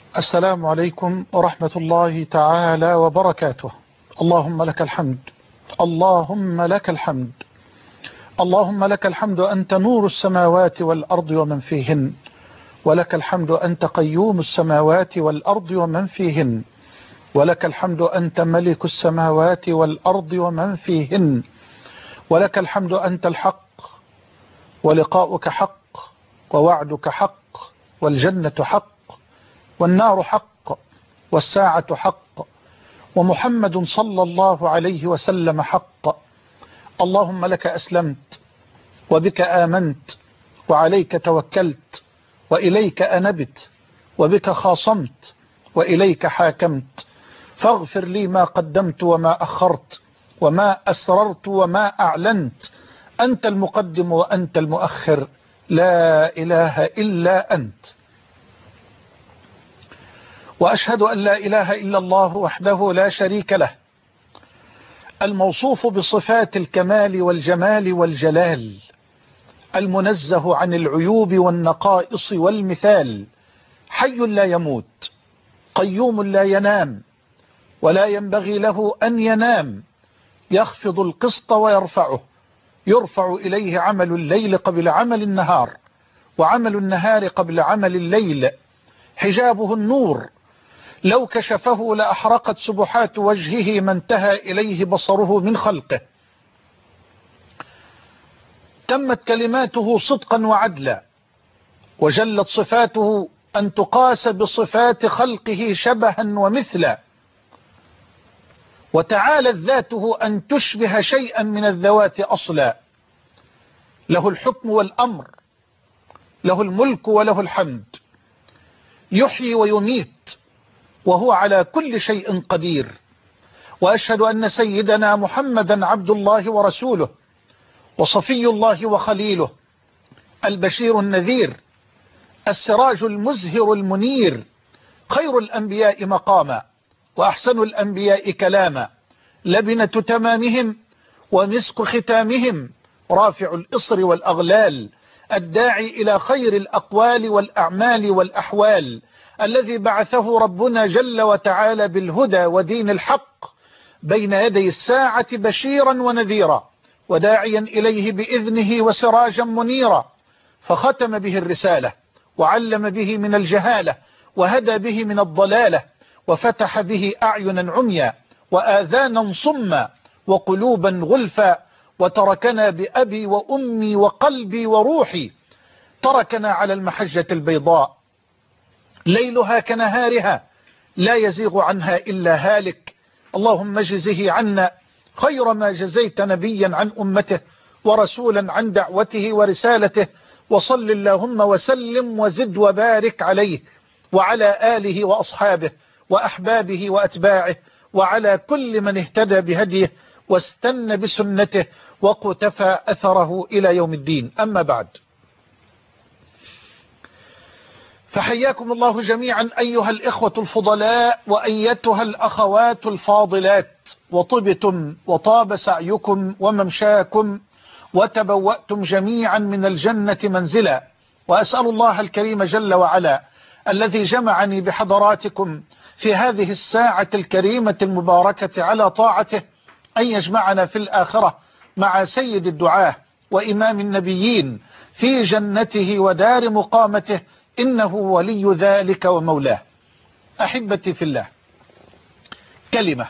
السلام عليكم ورحمة الله تعالى وبركاته. اللهم لك الحمد، اللهم لك الحمد، اللهم لك الحمد أنت نور السماوات والأرض ومن فيهن، ولك الحمد أنت قيوم السماوات والأرض ومن فيهن، ولك الحمد أنت ملك السماوات والأرض ومن فيهن، ولك الحمد أنت الحق، ولقاؤك حق، ووعدك حق، والجنة حق، والنار حق، والساعة حق، ومحمد صلى الله عليه وسلم حق. اللهم لك أسلمت، وبك آمنت، وعليك توكلت، وإليك أنبت، وبك خاصمت، وإليك حاكمت، فاغفر لي ما قدمت وما أخرت، وما أسررت وما أعلنت، أنت المقدم وأنت المؤخر، لا إله إلا أنت. وأشهد أن لا إله إلا الله وحده لا شريك له، الموصوف بصفات الكمال والجمال والجلال، المنزه عن العيوب والنقائص والمثال، حي لا يموت، قيوم لا ينام، ولا ينبغي له أن ينام، يخفض القسط ويرفعه، يرفع إليه عمل الليل قبل عمل النهار، وعمل النهار قبل عمل الليل، حجابه النور، لو كشفه لأحرقت سبحات وجهه ما انتهى إليه بصره من خلقه. تمت كلماته صدقا وعدلا، وجلت صفاته أن تقاس بصفات خلقه شبها ومثلا، وتعالت ذاته أن تشبه شيئا من الذوات أصلا. له الحكم والأمر، له الملك وله الحمد، يحيي ويميت، وهو على كل شيء قدير. وأشهد أن سيدنا محمدا عبد الله ورسوله، وصفي الله وخليله، البشير النذير، السراج المزهر المنير، خير الأنبياء مقاما، وأحسن الأنبياء كلاما، لبنة تمامهم ومسك ختامهم، رافع الإصر والأغلال، الداعي إلى خير الأقوال والأعمال والأحوال، الذي بعثه ربنا جل وتعالى بالهدى ودين الحق بين يدي الساعة بشيرا ونذيرا، وداعيا إليه بإذنه وسراجا منيرا، فختم به الرسالة، وعلم به من الجهالة، وهدى به من الضلالة، وفتح به أعينا عميا، وآذانا صما، وقلوبا غلفا، وتركنا بأبي وأمي وقلبي وروحي. تركنا على المحجة البيضاء، ليلها كنهارها، لا يزيغ عنها إلا هالك. اللهم اجزه عنا خير ما جزيت نبيا عن أمته، ورسولا عن دعوته ورسالته، وصل اللهم وسلم وزد وبارك عليه، وعلى آله وأصحابه وأحبابه وأتباعه، وعلى كل من اهتدى بهديه واستنى بسنته وقتفى أثره إلى يوم الدين. أما بعد، فحياكم الله جميعا أيها الإخوة الفضلاء، وأيتها الأخوات الفاضلات، وطبتم وطاب سعيكم وممشاكم، وتبوأتم جميعا من الجنة منزلا. وأسأل الله الكريم جل وعلا الذي جمعني بحضراتكم في هذه الساعة الكريمة المباركة على طاعته أن يجمعنا في الآخرة مع سيد الدعاة وإمام النبيين في جنته ودار مقامته، إنه ولي ذلك ومولاه. أحبتي في الله، كلمة،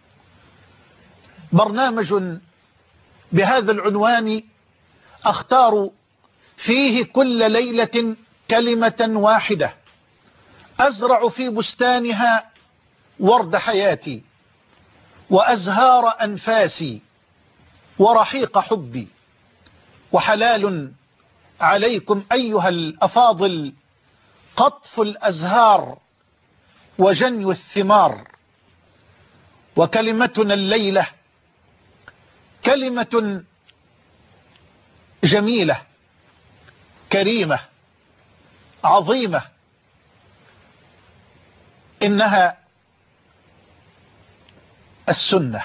برنامج بهذا العنوان أختار فيه كل ليلة كلمة واحدة أزرع في بستانها ورد حياتي، وأزهار أنفاسي، ورحيق حبي. وحلال عليكم أيها الأفاضل قطف الأزهار وجني الثمار. وكلمتنا الليلة كلمة جميلة كريمة عظيمة، إنها السنة.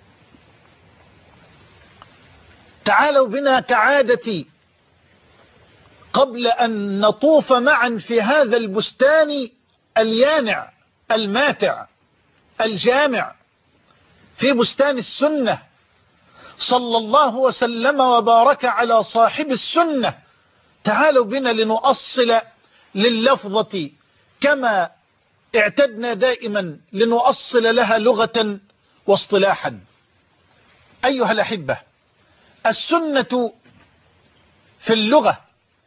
تعالوا بنا كعادتي قبل أن نطوف معا في هذا البستان اليانع الماتع الجامع في بستان السنة، صلى الله وسلم وبارك على صاحب السنة. تعالوا بنا لنؤصل لللفظة كما اعتدنا دائما لنؤصل لها لغة واصطلاحا. أيها الأحبة، السنة في اللغة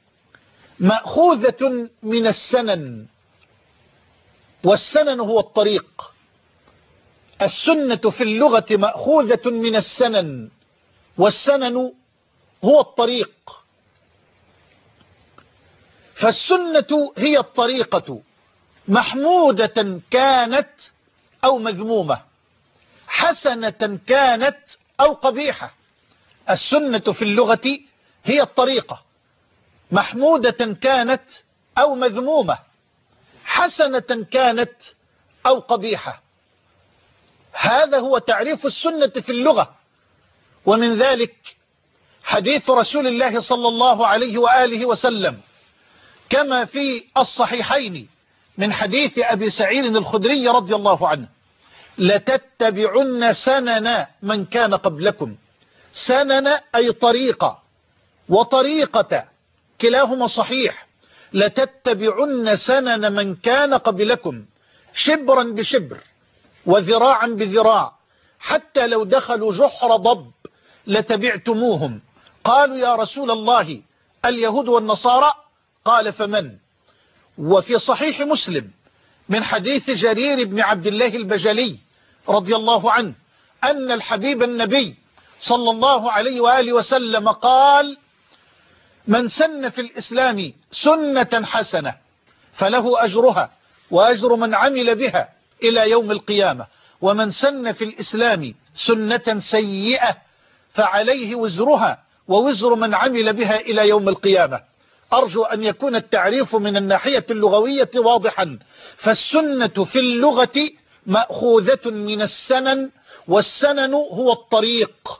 مأخوذة من السنن، والسنن هو الطريق. السنة في اللغة مأخوذة من السنن، والسنن هو الطريق. فالسنة هي الطريقة، محمودة كانت أو مذمومة، حسنة كانت أو قبيحة. السنة في اللغة هي الطريقة، محمودة كانت أو مذمومة، حسنة كانت أو قبيحة. هذا هو تعريف السنة في اللغة. ومن ذلك حديث رسول الله صلى الله عليه وآله وسلم كما في الصحيحين من حديث أبي سعيد الخدري رضي الله عنه: لتتبعن سنن من كان قبلكم. سنن أي طريقة، وطريقة كلاهما صحيح. لتتبعن سنن من كان قبلكم شبرا بشبر وذراعا بذراع، حتى لو دخلوا جحر ضب لتبعتموهم. قالوا يا رسول الله اليهود والنصارى؟ قال فمن؟ وفي صحيح مسلم من حديث جرير بن عبد الله البجلي رضي الله عنه أن الحبيب النبي صلى الله عليه وآله وسلم قال: من سن في الإسلام سنة حسنة فله أجرها وأجر من عمل بها إلى يوم القيامة، ومن سن في الإسلام سنة سيئة فعليه وزرها ووزر من عمل بها إلى يوم القيامة. أرجو أن يكون التعريف من الناحية اللغوية واضحا. فالسنة في اللغة مأخوذة من السنن، والسنن هو الطريق.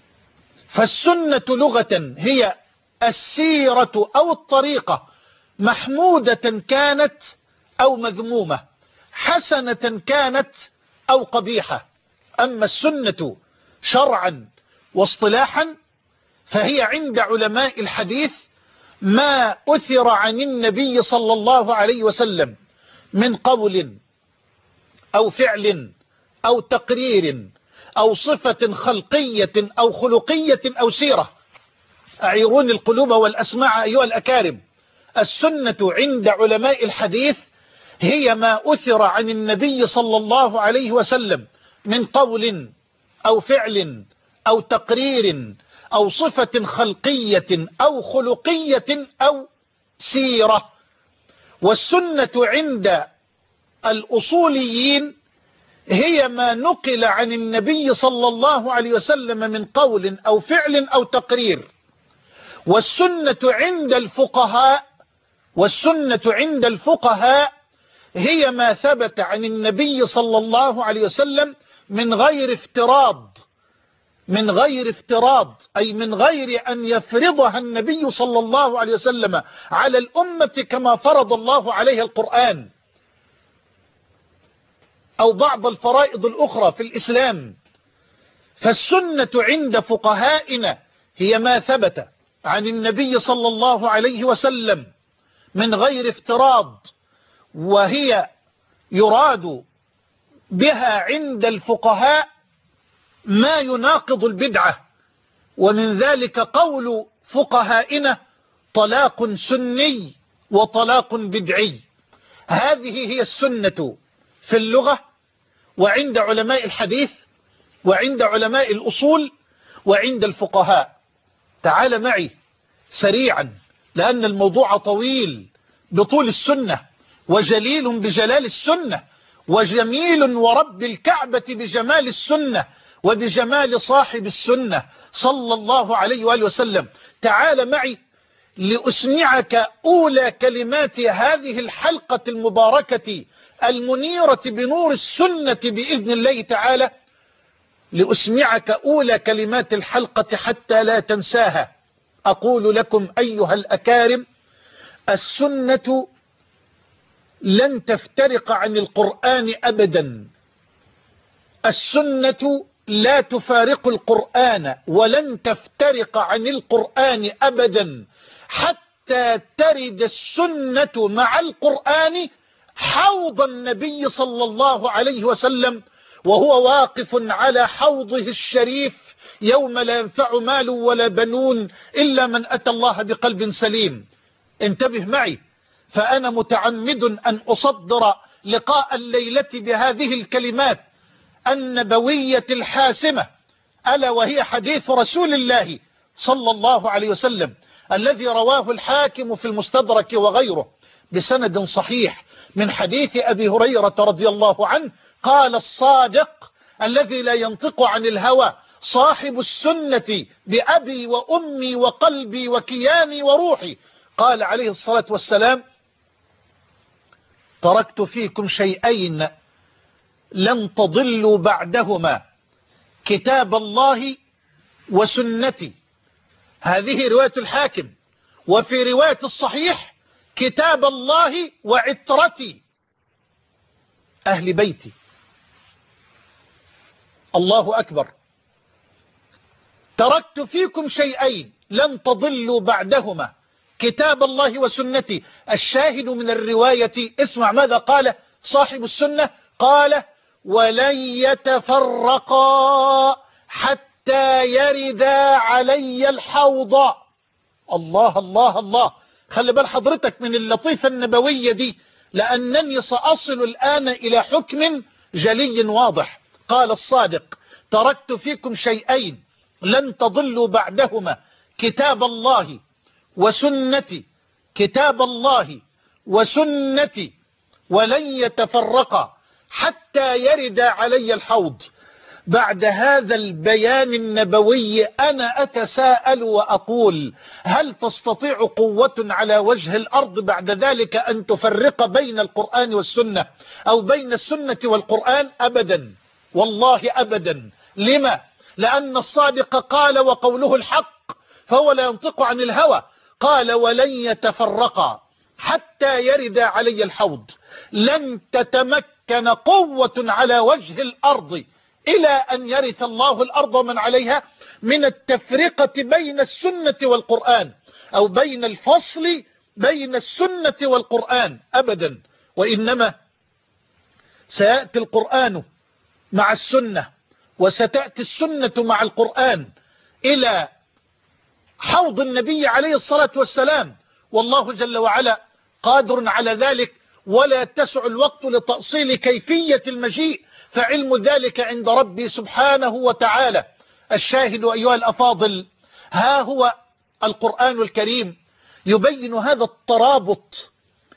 فالسنة لغة هي السيرة أو الطريقة، محمودة كانت أو مذمومة، حسنة كانت أو قبيحة. أما السنة شرعا واصطلاحا فهي عند علماء الحديث ما أثر عن النبي صلى الله عليه وسلم من قول أو فعل أو تقرير أو صفة خلقية أو خلقية أو سيرة. أعيرون القلوب والأسماع أيها الأكارم. السنة عند علماء الحديث هي ما أثر عن النبي صلى الله عليه وسلم من قول أو فعل أو تقرير أو صفة خلقية أو خلقية أو سيرة. والسنة عند الأصوليين هي ما نقل عن النبي صلى الله عليه وسلم من قول أو فعل أو تقرير. والسنة عند الفقهاء هي ما ثبت عن النبي صلى الله عليه وسلم من غير افتراض، أي من غير أن يفرضها النبي صلى الله عليه وسلم على الأمة كما فرض الله عليها القرآن أو بعض الفرائض الأخرى في الإسلام. فالسنة عند فقهائنا هي ما ثبت عن النبي صلى الله عليه وسلم من غير افتراض، وهي يراد بها عند الفقهاء ما يناقض البدعة. ومن ذلك قول فقهائنا: طلاق سني وطلاق بدعي. هذه هي السنة في اللغة، وعند علماء الحديث، وعند علماء الأصول، وعند الفقهاء. تعال معي سريعا لأن الموضوع طويل بطول السنة، وجليل بجلال السنة، وجميل ورب الكعبة بجمال السنة وبجمال صاحب السنة صلى الله عليه وآله وسلم. تعال معي لأسمعك أولى كلمات هذه الحلقة المباركة المنيرة بنور السنة بإذن الله تعالى. لأسمعك أولى كلمات الحلقة حتى لا تنساها. أقول لكم أيها الأكارم: السنة لن تفترق عن القرآن أبدا. السنة لا تفارق القرآن، ولن تفترق عن القرآن أبدا حتى ترد السنة مع القرآن حوض النبي صلى الله عليه وسلم، وهو واقف على حوضه الشريف يوم لا ينفع مال ولا بنون إلا من أتى الله بقلب سليم. انتبه معي، فأنا متعمد أن أصدر لقاء الليلة بهذه الكلمات النبوية الحاسمة، ألا وهي حديث رسول الله صلى الله عليه وسلم الذي رواه الحاكم في المستدرك وغيره بسند صحيح من حديث أبي هريرة رضي الله عنه قال: الصادق الذي لا ينطق عن الهوى صاحب السنة بأبي وأمي وقلبي وكياني وروحي، قال عليه الصلاة والسلام: تركت فيكم شيئين لن تضلوا بعدهما، كتاب الله وسنتي. هذه رواية الحاكم. وفي رواية الصحيح: كتاب الله وعترتي أهل بيتي. الله أكبر. تركت فيكم شيئين لن تضلوا بعدهما، كتاب الله وسنتي. الشاهد من الرواية، اسمع ماذا قال صاحب السنة، قال: ولن يتفرقا حتى يردا علي الحوض. الله الله الله، خلي بال حضرتك من اللطيفة النبوية دي، لأنني سأصل الآن إلى حكم جلي واضح. قال الصادق: تركت فيكم شيئين لن تضلوا بعدهما، كتاب الله وسنتي، كتاب الله وسنتي، ولن يتفرقا حتى يرد علي الحوض. بعد هذا البيان النبوي أنا أتساءل وأقول: هل تستطيع قوة على وجه الأرض بعد ذلك أن تفرق بين القرآن والسنة أو بين السنة والقرآن؟ أبدا، والله أبدا. لما؟ لأن الصادق قال وقوله الحق، فهو لا ينطق عن الهوى. قال: ولن يتفرقا حتى يرد علي الحوض. لن تتمكن قوة على وجه الأرض إلى أن يرث الله الأرض ومن عليها من التفرقة بين السنة والقرآن، أو بين الفصل بين السنة والقرآن أبدا. وإنما سيأتي القرآن مع السنة، وستأتي السنة مع القرآن إلى حوض النبي عليه الصلاة والسلام، والله جل وعلا قادر على ذلك، ولا يتسع الوقت لتأصيل كيفية المجيء، فعلم ذلك عند ربي سبحانه وتعالى. الشاهد أيها الأفاضل، ها هو القرآن الكريم يبين هذا الترابط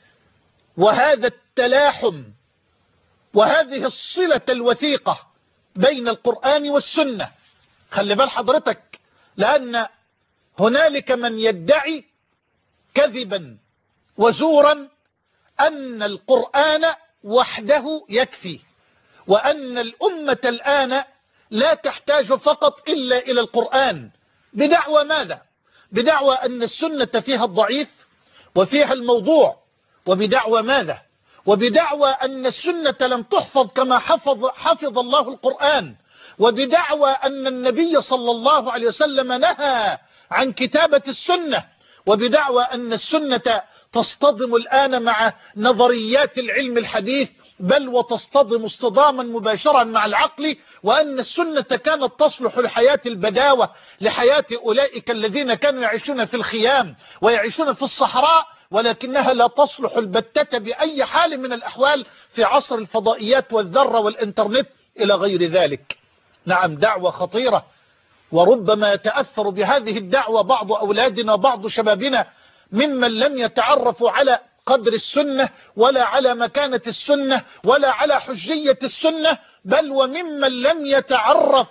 وهذا التلاحم وهذه الصلة الوثيقة بين القرآن والسنة. خلي بال حضرتك، لأن هنالك من يدعي كذبا وزورا أن القرآن وحده يكفي، وأن الأمة الآن لا تحتاج فقط إلا إلى القرآن. بدعوى ماذا؟ بدعوى أن السنة فيها الضعيف وفيها الموضوع. وبدعوى ماذا؟ وبدعوى أن السنة لم تحفظ كما حفظ الله القرآن. وبدعوى أن النبي صلى الله عليه وسلم نهى عن كتابة السنة. وبدعوى أن السنة تصطدم الآن مع نظريات العلم الحديث، بل وتصطدم اصطداما مباشرا مع العقل، وأن السنة كانت تصلح لحياة البداوة، لحياة أولئك الذين كانوا يعيشون في الخيام ويعيشون في الصحراء، ولكنها لا تصلح البتة بأي حال من الأحوال في عصر الفضائيات والذرة والإنترنت إلى غير ذلك. نعم، دعوة خطيرة، وربما يتأثر بهذه الدعوة بعض أولادنا وبعض شبابنا ممن لم يتعرفوا على قدر السنة ولا على مكانة السنة ولا على حجية السنة، بل وممن لم يتعرف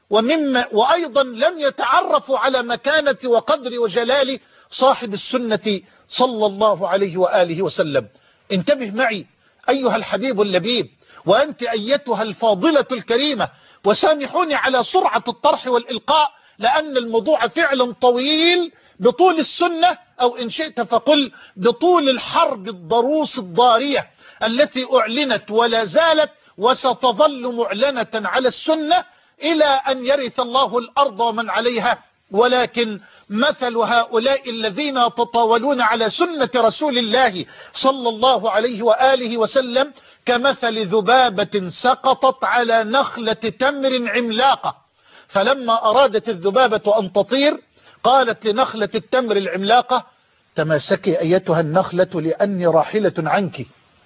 وأيضا لم يتعرفوا على مكانة وقدر وجلال صاحب السنة صلى الله عليه وآله وسلم. انتبه معي أيها الحبيب اللبيب، وأنت أيتها الفاضلة الكريمة، وسامحوني على سرعة الطرح والإلقاء، لأن الموضوع فعلا طويل بطول السنة، أو إن شئت فقل بطول الحرب الضروس الضارية التي أعلنت ولا زالت وستظل معلنة على السنة إلى أن يرث الله الأرض ومن عليها. ولكن مثل هؤلاء الذين يتطاولون على سنة رسول الله صلى الله عليه وآله وسلم كمثل ذبابة سقطت على نخلة تمر عملاقة، فلما أرادت الذبابة أن تطير قالت لنخلة التمر العملاقة: تماسكي أيتها النخلة لأني راحلة عنك.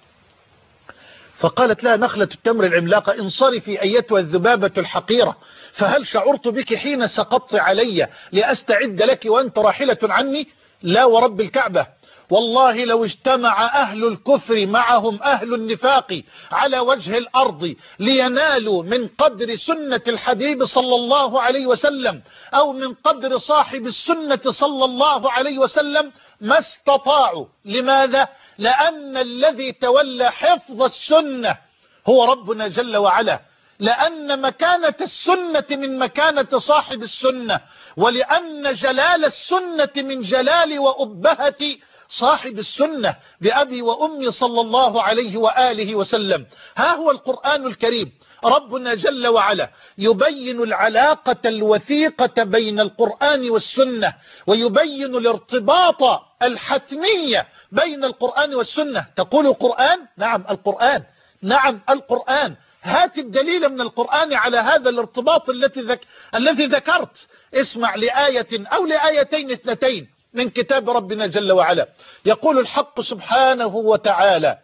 فقالت لها نخلة التمر العملاقة: انصرفي أيتها الذبابة الحقيرة، فهل شعرت بك حين سقطت علي لأستعد لك وأنت راحلة عني؟ لا ورب الكعبة، والله لو اجتمع أهل الكفر معهم أهل النفاق على وجه الأرض لينالوا من قدر سنة الحبيب صلى الله عليه وسلم أو من قدر صاحب السنة صلى الله عليه وسلم ما استطاعوا. لماذا؟ لأن الذي تولى حفظ السنة هو ربنا جل وعلا، لأن مكانة السنة من مكانة صاحب السنة، ولأن جلال السنة من جلال وأبهة صاحب السنة بأبي وأمي صلى الله عليه وآله وسلم. ها هو القرآن الكريم ربنا جل وعلا يبين العلاقة الوثيقة بين القرآن والسنة، ويبين الارتباط الحتمية بين القرآن والسنة. تقول القرآن؟ نعم القرآن، نعم القرآن. هات الدليل من القرآن على هذا الارتباط الذي ذكرت. اسمع لآية أو لآيتين اثنتين من كتاب ربنا جل وعلا. يقول الحق سبحانه وتعالى: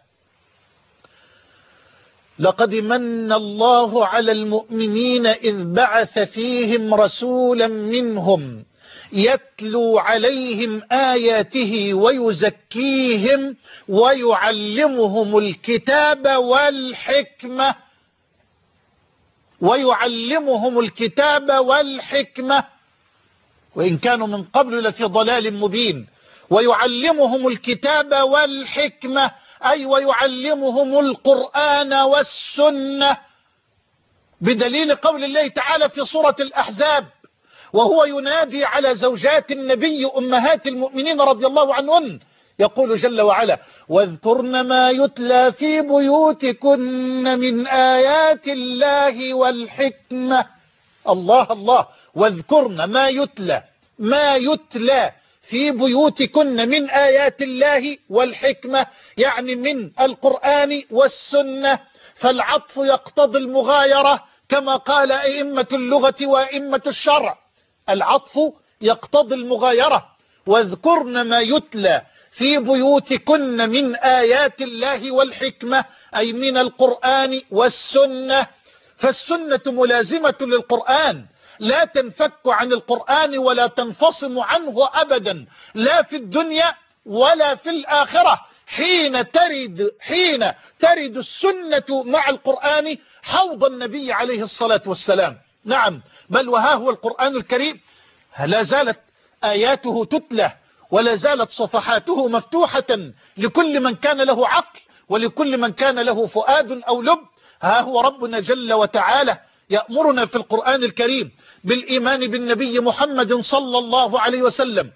لقد من الله على المؤمنين إذ بعث فيهم رسولا منهم يتلو عليهم آياته ويزكيهم ويعلمهم الكتاب والحكمة وإن كانوا من قبل لفي ضلال مبين. ويعلمهم الكتاب والحكمة أي ويعلمهم القرآن والسنة، بدليل قول الله تعالى في سورة الأحزاب وهو ينادي على زوجات النبي أمهات المؤمنين رضي الله عنهن، يقول جل وعلا: واذكرن ما يتلى في بيوتكن من آيات الله والحكمة. الله الله، واذكرن ما يتلى في بيوتكن من آيات الله والحكمة، يعني من القرآن والسنة. فالعطف يقتضي المغايرة كما قال أئمة اللغة وأئمة الشرع، العطف يقتضي المغايرة. واذكرن ما يتلى في بيوتكن من آيات الله والحكمة أي من القرآن والسنة. فالسنة ملازمة للقرآن، لا تنفك عن القرآن ولا تنفصم عنه أبدا، لا في الدنيا ولا في الآخرة. حين ترد السنة مع القرآن حوض النبي عليه الصلاة والسلام. نعم، بل وها هو القرآن الكريم لا زالت آياته تتلى ولا زالت صفحاته مفتوحة لكل من كان له عقل ولكل من كان له فؤاد أو لب. ها هو ربنا جل وتعالى يأمرنا في القرآن الكريم بالإيمان بالنبي محمد صلى الله عليه وسلم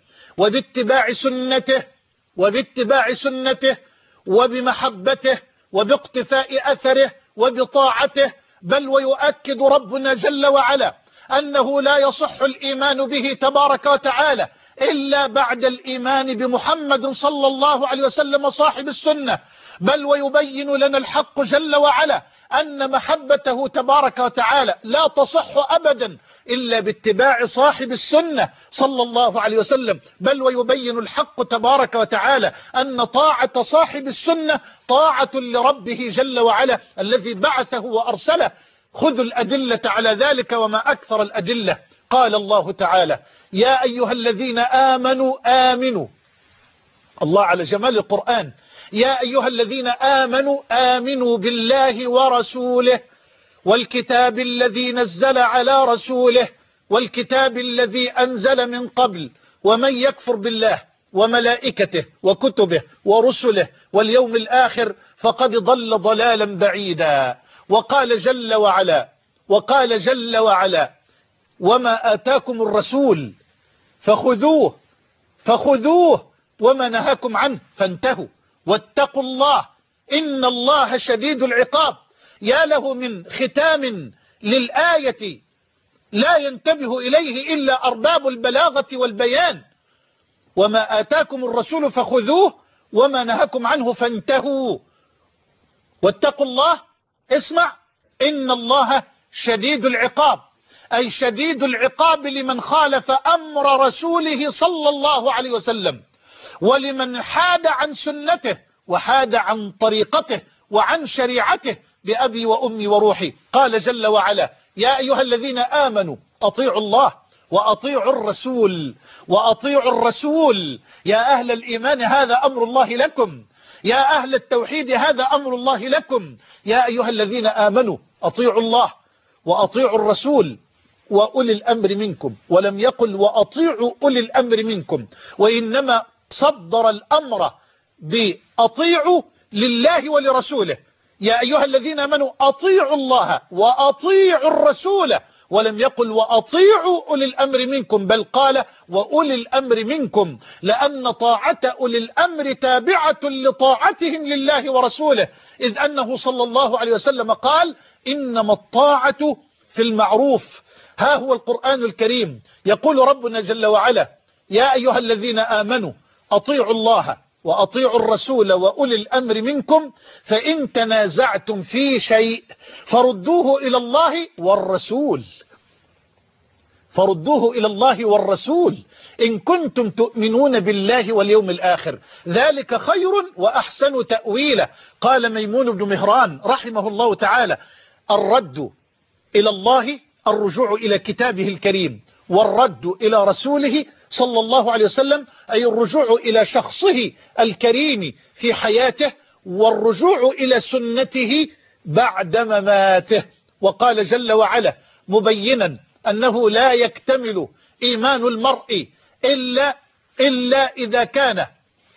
وباتباع سنته وبمحبته وباقتفاء أثره وبطاعته. بل ويؤكد ربنا جل وعلا أنه لا يصح الإيمان به تبارك وتعالى إلا بعد الإيمان بمحمد صلى الله عليه وسلم صاحب السنة. بل ويبين لنا الحق جل وعلا أن محبته تبارك وتعالى لا تصح أبدا إلا باتباع صاحب السنة صلى الله عليه وسلم. بل ويبين الحق تبارك وتعالى أن طاعة صاحب السنة طاعة لربه جل وعلا الذي بعثه وأرسله. خذوا الأدلة على ذلك وما أكثر الأدلة. قال الله تعالى: يا أيها الذين آمنوا الله على جمال القرآن، يا أيها الذين آمنوا بالله ورسوله والكتاب الذي نزل على رسوله والكتاب الذي أنزل من قبل ومن يكفر بالله وملائكته وكتبه ورسله واليوم الآخر فقد ضل ضلالا بعيدا. وقال جل وعلا وما آتاكم الرسول فخذوه وما نهاكم عنه فانتهوا واتقوا الله إن الله شديد العقاب. يا له من ختام للآية لا ينتبه إليه إلا أرباب البلاغة والبيان. وما آتاكم الرسول فخذوه وما نهاكم عنه فانتهوا واتقوا الله. اسمع، إن الله شديد العقاب، أي شديد العقاب لمن خالف أمر رسوله صلى الله عليه وسلم، ولمن حاد عن سنته وحاد عن طريقته وعن شريعته بأبي وأمي وروحي. قال جل وعلا: يا أيها الذين آمنوا أطيعوا الله وأطيعوا الرسول وأطيعوا الرسول. يا أهل الإيمان هذا أمر الله لكم، يا أهل التوحيد هذا أمر الله لكم. يا أيها الذين آمنوا أطيعوا الله وأطيعوا الرسول وأولي الأمر منكم، ولم يقل وأطيعوا أولي الأمر منكم، وإنما صدر الأمر بأطيعوا لله ولرسوله. يا أيها الذين آمنوا أطيعوا الله وأطيعوا الرسول، ولم يقل وأطيعوا أولي الأمر منكم، بل قال وأولي الأمر منكم، لأن طاعة أولي الأمر تابعة لطاعتهم لله ورسوله، إذ أنه صلى الله عليه وسلم قال: إنما الطاعة في المعروف. ها هو القرآن الكريم يقول ربنا جل وعلا: يا أيها الذين آمنوا أطيعوا الله وأطيعوا الرسول وأولي الأمر منكم، فإن تنازعتم في شيء فردوه إلى الله والرسول، فردوه إلى الله والرسول إن كنتم تؤمنون بالله واليوم الآخر، ذلك خير وأحسن تأويلا. قال ميمون بن مهران رحمه الله تعالى: الرد إلى الله الرجوع إلى كتابه الكريم، والرد إلى رسوله صلى الله عليه وسلم أي الرجوع إلى شخصه الكريم في حياته، والرجوع إلى سنته بعد مماته. وقال جل وعلا مبينا أنه لا يكتمل إيمان المرء إلا إذا كان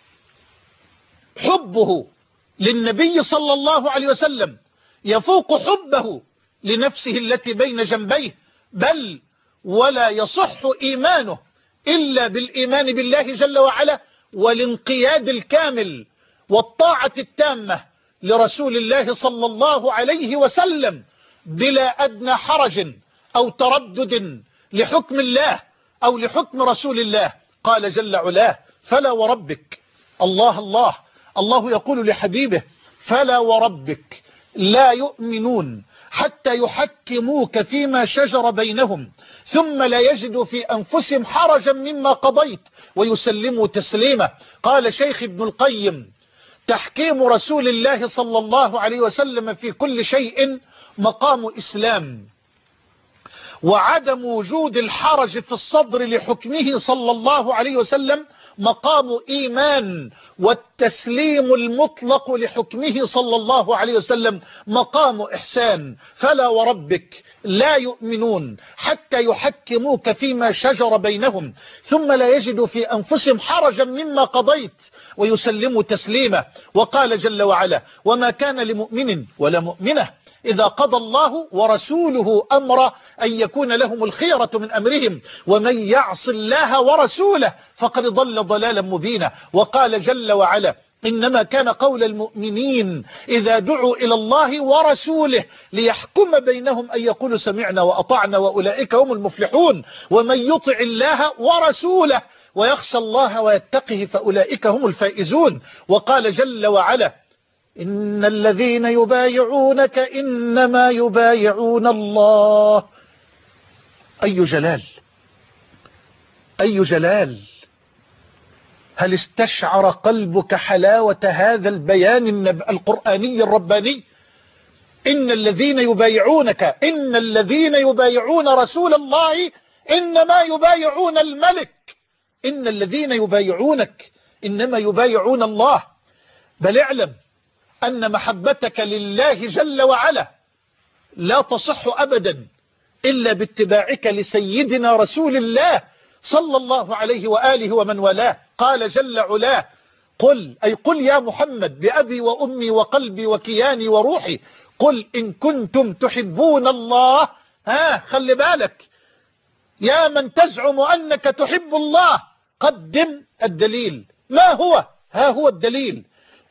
حبه للنبي صلى الله عليه وسلم يفوق حبه لنفسه التي بين جنبيه، بل ولا يصح إيمانه إلا بالإيمان بالله جل وعلا والانقياد الكامل والطاعة التامة لرسول الله صلى الله عليه وسلم بلا أدنى حرج أو تردد لحكم الله أو لحكم رسول الله. قال جل علاه: فلا وربك. الله يقول لحبيبه: فلا وربك لا يؤمنون حتى يحكموك فيما شجر بينهم ثم لا يجدوا في أنفسهم حرجا مما قضيت ويسلموا تسليما. قال شيخ ابن القيم: تحكيم رسول الله صلى الله عليه وسلم في كل شيء مقام إسلام، وعدم وجود الحرج في الصدر لحكمه صلى الله عليه وسلم مقام إيمان، والتسليم المطلق لحكمه صلى الله عليه وسلم مقام إحسان. فلا وربك لا يؤمنون حتى يحكموك فيما شجر بينهم ثم لا يجدوا في أنفسهم حرجا مما قضيت ويسلموا تسليما. وقال جل وعلا: وما كان لمؤمن ولا مؤمنة إذا قضى الله ورسوله أمرا أن يكون لهم الخيرة من أمرهم ومن يعص الله ورسوله فقد ضل ضلالا مبينا. وقال جل وعلا: إنما كان قول المؤمنين إذا دعوا إلى الله ورسوله ليحكم بينهم أن يقولوا سمعنا وأطعنا وأولئك هم المفلحون ومن يطع الله ورسوله ويخشى الله ويتقه فأولئك هم الفائزون. وقال جل وعلا: إن الذين يبايعونك إنما يبايعون الله. أي جلال، أي جلال. هل استشعر قلبك حلاوة هذا البيان القرآني الرباني؟ إن الذين يبايعونك، إن الذين يبايعون رسول الله إنما يبايعون الملك. إن الذين يبايعونك إنما يبايعون الله. بل اعلم أن محبتك لله جل وعلا لا تصح أبدا إلا باتباعك لسيدنا رسول الله صلى الله عليه وآله ومن والاه. قال جل علاه: قل يا محمد بأبي وأمي وقلبي وكياني وروحي، قل إن كنتم تحبون الله. خلي بالك يا من تزعم أنك تحب الله، قدم الدليل. ما هو؟ ها هو الدليل: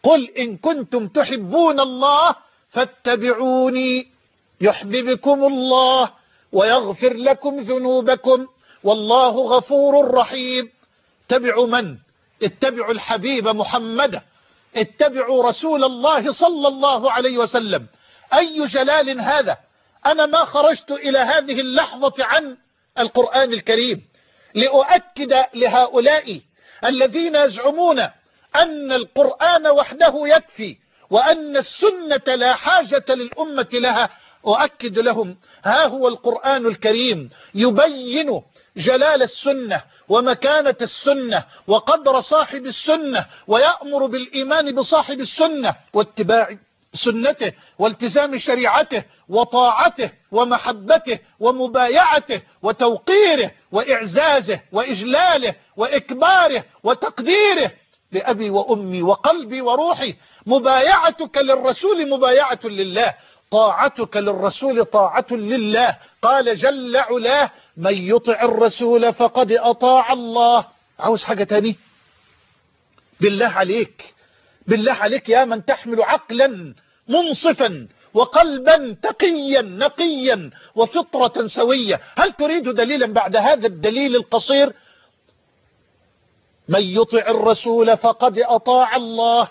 قل إن كنتم تحبون الله فاتبعوني يحببكم الله ويغفر لكم ذنوبكم والله غفور رحيم. اتبعوا من؟ اتبعوا الحبيب محمد، اتبعوا رسول الله صلى الله عليه وسلم. أي جلال هذا! أنا ما خرجت إلى هذه اللحظة عن القرآن الكريم لأؤكد لهؤلاء الذين يزعمون أن القرآن وحده يكفي وأن السنة لا حاجة للأمة لها، أؤكد لهم ها هو القرآن الكريم يبين جلال السنة ومكانة السنة وقدر صاحب السنة، ويأمر بالإيمان بصاحب السنة واتباع سنته والتزام شريعته وطاعته ومحبته ومبايعته وتوقيره وإعزازه وإجلاله وإكباره وتقديره. بأبي وأمي وقلبي وروحي مبايعتك للرسول مبايعة لله، طاعتك للرسول طاعة لله. قال جل علاه من يطع الرسول فقد أطاع الله. عاوز حاجة تاني؟ بالله عليك، بالله عليك يا من تحمل عقلا منصفا وقلبا تقيا نقيا وفطرة سوية، هل تريد دليلا بعد هذا الدليل القصير؟ من يطع الرسول فقد أطاع الله،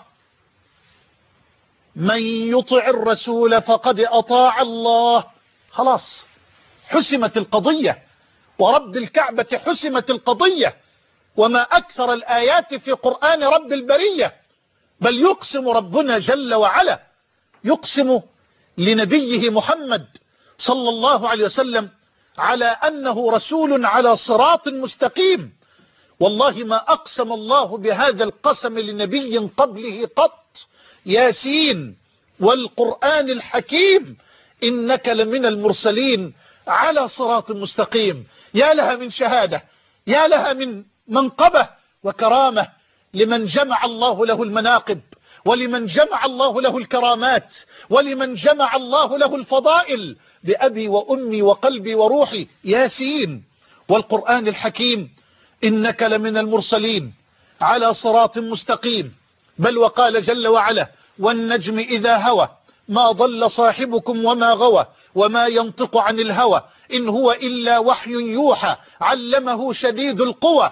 من يطع الرسول فقد أطاع الله. خلاص حسمت القضية، ورب الكعبة حسمت القضية. وما أكثر الآيات في قرآن رب البرية، بل يقسم ربنا جل وعلا، يقسم لنبيه محمد صلى الله عليه وسلم على أنه رسول على صراط مستقيم. والله ما أقسم الله بهذا القسم لنبي قبله قط. ياسين والقرآن الحكيم إنك لمن المرسلين على صراط مستقيم. يا لها من شهادة، يا لها من منقبة وكرامة لمن جمع الله له المناقب، ولمن جمع الله له الكرامات، ولمن جمع الله له الفضائل. بأبي وأمي وقلبي وروحي ياسين والقرآن الحكيم إنك لمن المرسلين على صراط مستقيم. بل وقال جل وعلا والنجم إذا هوى ما ضل صاحبكم وما غوى وما ينطق عن الهوى إن هو إلا وحي يوحى علمه شديد القوى.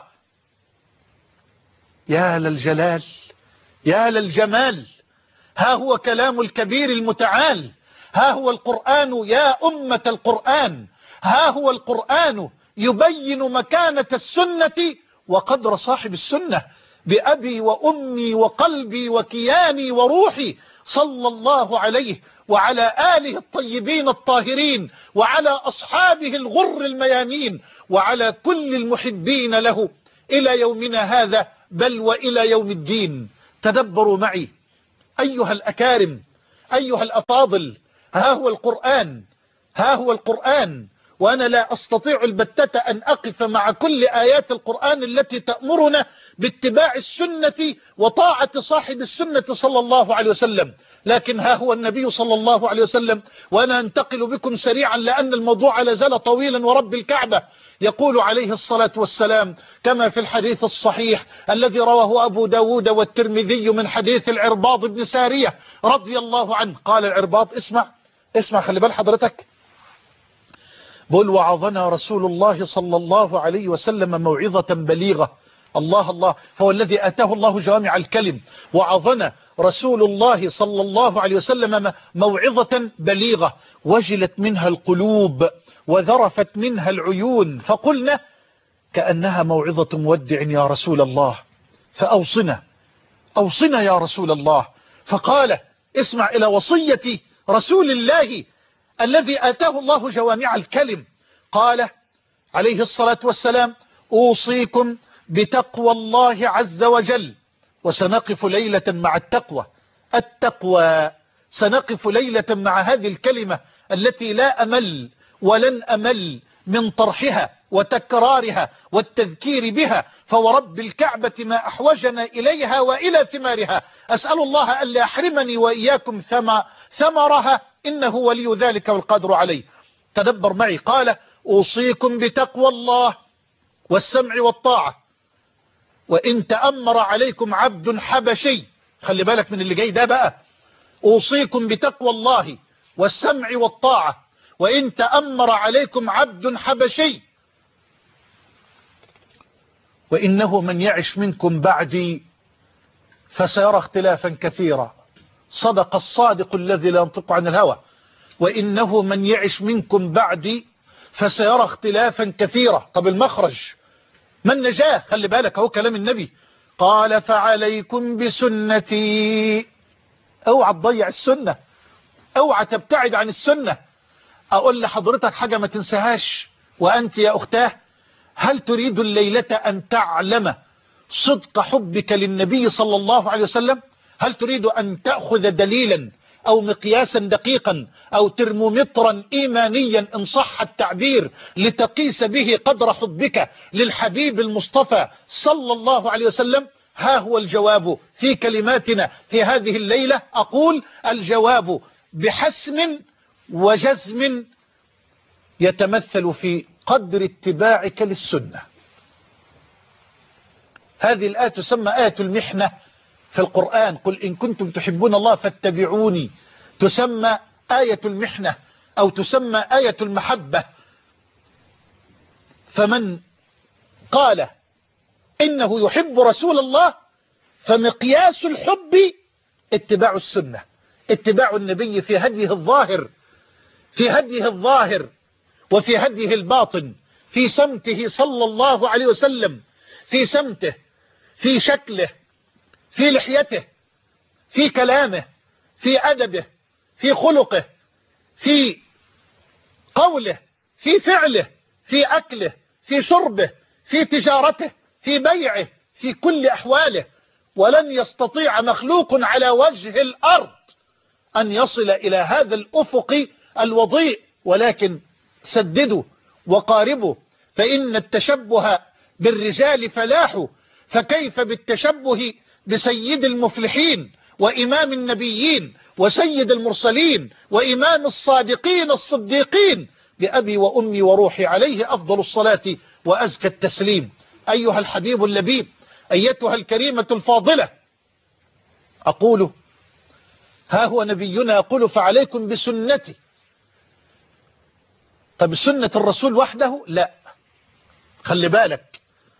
يا للجلال، يا للجمال. ها هو كلام الكبير المتعال، ها هو القرآن يا أمة القرآن، ها هو القرآن يبين مكانة السنة وقدر صاحب السنة. بأبي وأمي وقلبي وكياني وروحي صلى الله عليه وعلى آله الطيبين الطاهرين وعلى أصحابه الغر الميامين وعلى كل المحبين له إلى يومنا هذا بل وإلى يوم الدين. تدبروا معي أيها الأكارم، أيها الأفاضل. ها هو القرآن، ها هو القرآن. وأنا لا أستطيع البتة أن أقف مع كل آيات القرآن التي تأمرنا باتباع السنة وطاعة صاحب السنة صلى الله عليه وسلم، لكن ها هو النبي صلى الله عليه وسلم. وأنا أنتقل بكم سريعا لأن الموضوع لا زال طويلا. ورب الكعبة يقول عليه الصلاة والسلام كما في الحديث الصحيح الذي رواه أبو داود والترمذي من حديث العرباض بن سارية رضي الله عنه. قال العرباض، اسمع خلي بال حضرتك، بقول وعظنا رسول الله صلى الله عليه وسلم موعظة بليغة. الله الله، هو الذي آتاه الله جوامع الكلم. وعظنا رسول الله صلى الله عليه وسلم موعظة بليغة وجلت منها القلوب وذرفت منها العيون، فقلنا كأنها موعظة مودع يا رسول الله، فأوصنا أوصنا يا رسول الله. فقال اسمع إلى وصية رسول الله الذي آتاه الله جوامع الكلم. قال عليه الصلاة والسلام أوصيكم بتقوى الله عز وجل. وسنقف ليلة مع التقوى سنقف ليلة مع هذه الكلمة التي لا أمل ولن أمل من طرحها وتكرارها والتذكير بها، فورب الكعبة ما أحوجنا إليها وإلى ثمارها. أسأل الله أن لا يحرمني وإياكم ثمرها إنه ولي ذلك والقادر عليه. تدبر معي. قال أوصيكم بتقوى الله والسمع والطاعة، وإن تأمر عليكم عبد حبشي، خلي بالك من اللي جاي ده بقى. أوصيكم بتقوى الله والسمع والطاعة وإن تأمر عليكم عبد حبشي وإنه من يعش منكم بعدي فسيرى اختلافا كثيرا. صدق الصادق الذي لا ينطق عن الهوى. وإنه من يعش منكم بعدي فسيرى اختلافا كثيرا. طب المخرج ما النجاة؟ خلي بالك اهو كلام النبي. قال فعليكم بسنتي. اوعى تضيع السنة، اوعى تبتعد عن السنة. اقول لحضرتك حاجة ما تنساهاش وانت يا اختاه، هل تريد الليلة ان تعلم صدق حبك للنبي صلى الله عليه وسلم؟ هل تريد ان تأخذ دليلا او مقياسا دقيقا او ترمومترا ايمانيا ان صح التعبير لتقيس به قدر حبك للحبيب المصطفى صلى الله عليه وسلم؟ ها هو الجواب في كلماتنا في هذه الليلة. اقول الجواب بحسم وجزم يتمثل في قدر اتباعك للسنة. هذه الآية تسمى آية المحنة في القرآن. قل إن كنتم تحبون الله فاتبعوني. تسمى آية المحنة أو تسمى آية المحبة. فمن قال إنه يحب رسول الله فمقياس الحب اتباع السنة، اتباع النبي في هديه الظاهر، في هديه الظاهر وفي هديه الباطن، في سمته صلى الله عليه وسلم، في سمته، في شكله، في لحيته، في كلامه، في أدبه، في خلقه، في قوله، في فعله، في أكله، في شربه، في تجارته، في بيعه، في كل أحواله. ولن يستطيع مخلوق على وجه الأرض أن يصل إلى هذا الأفق الوضيء، ولكن سددوا وقاربوا، فإن التشبه بالرجال فلاح، فكيف بالتشبه بسيد المفلحين وإمام النبيين وسيد المرسلين وإمام الصادقين الصديقين بأبي وأمي وروحي عليه أفضل الصلاة وأزكى التسليم. أيها الحبيب اللبيب، أيتها الكريمة الفاضلة، أقول ها هو نبينا يقول فعليكم بسنتي. طب سنة الرسول وحده؟ لا، خلي بالك.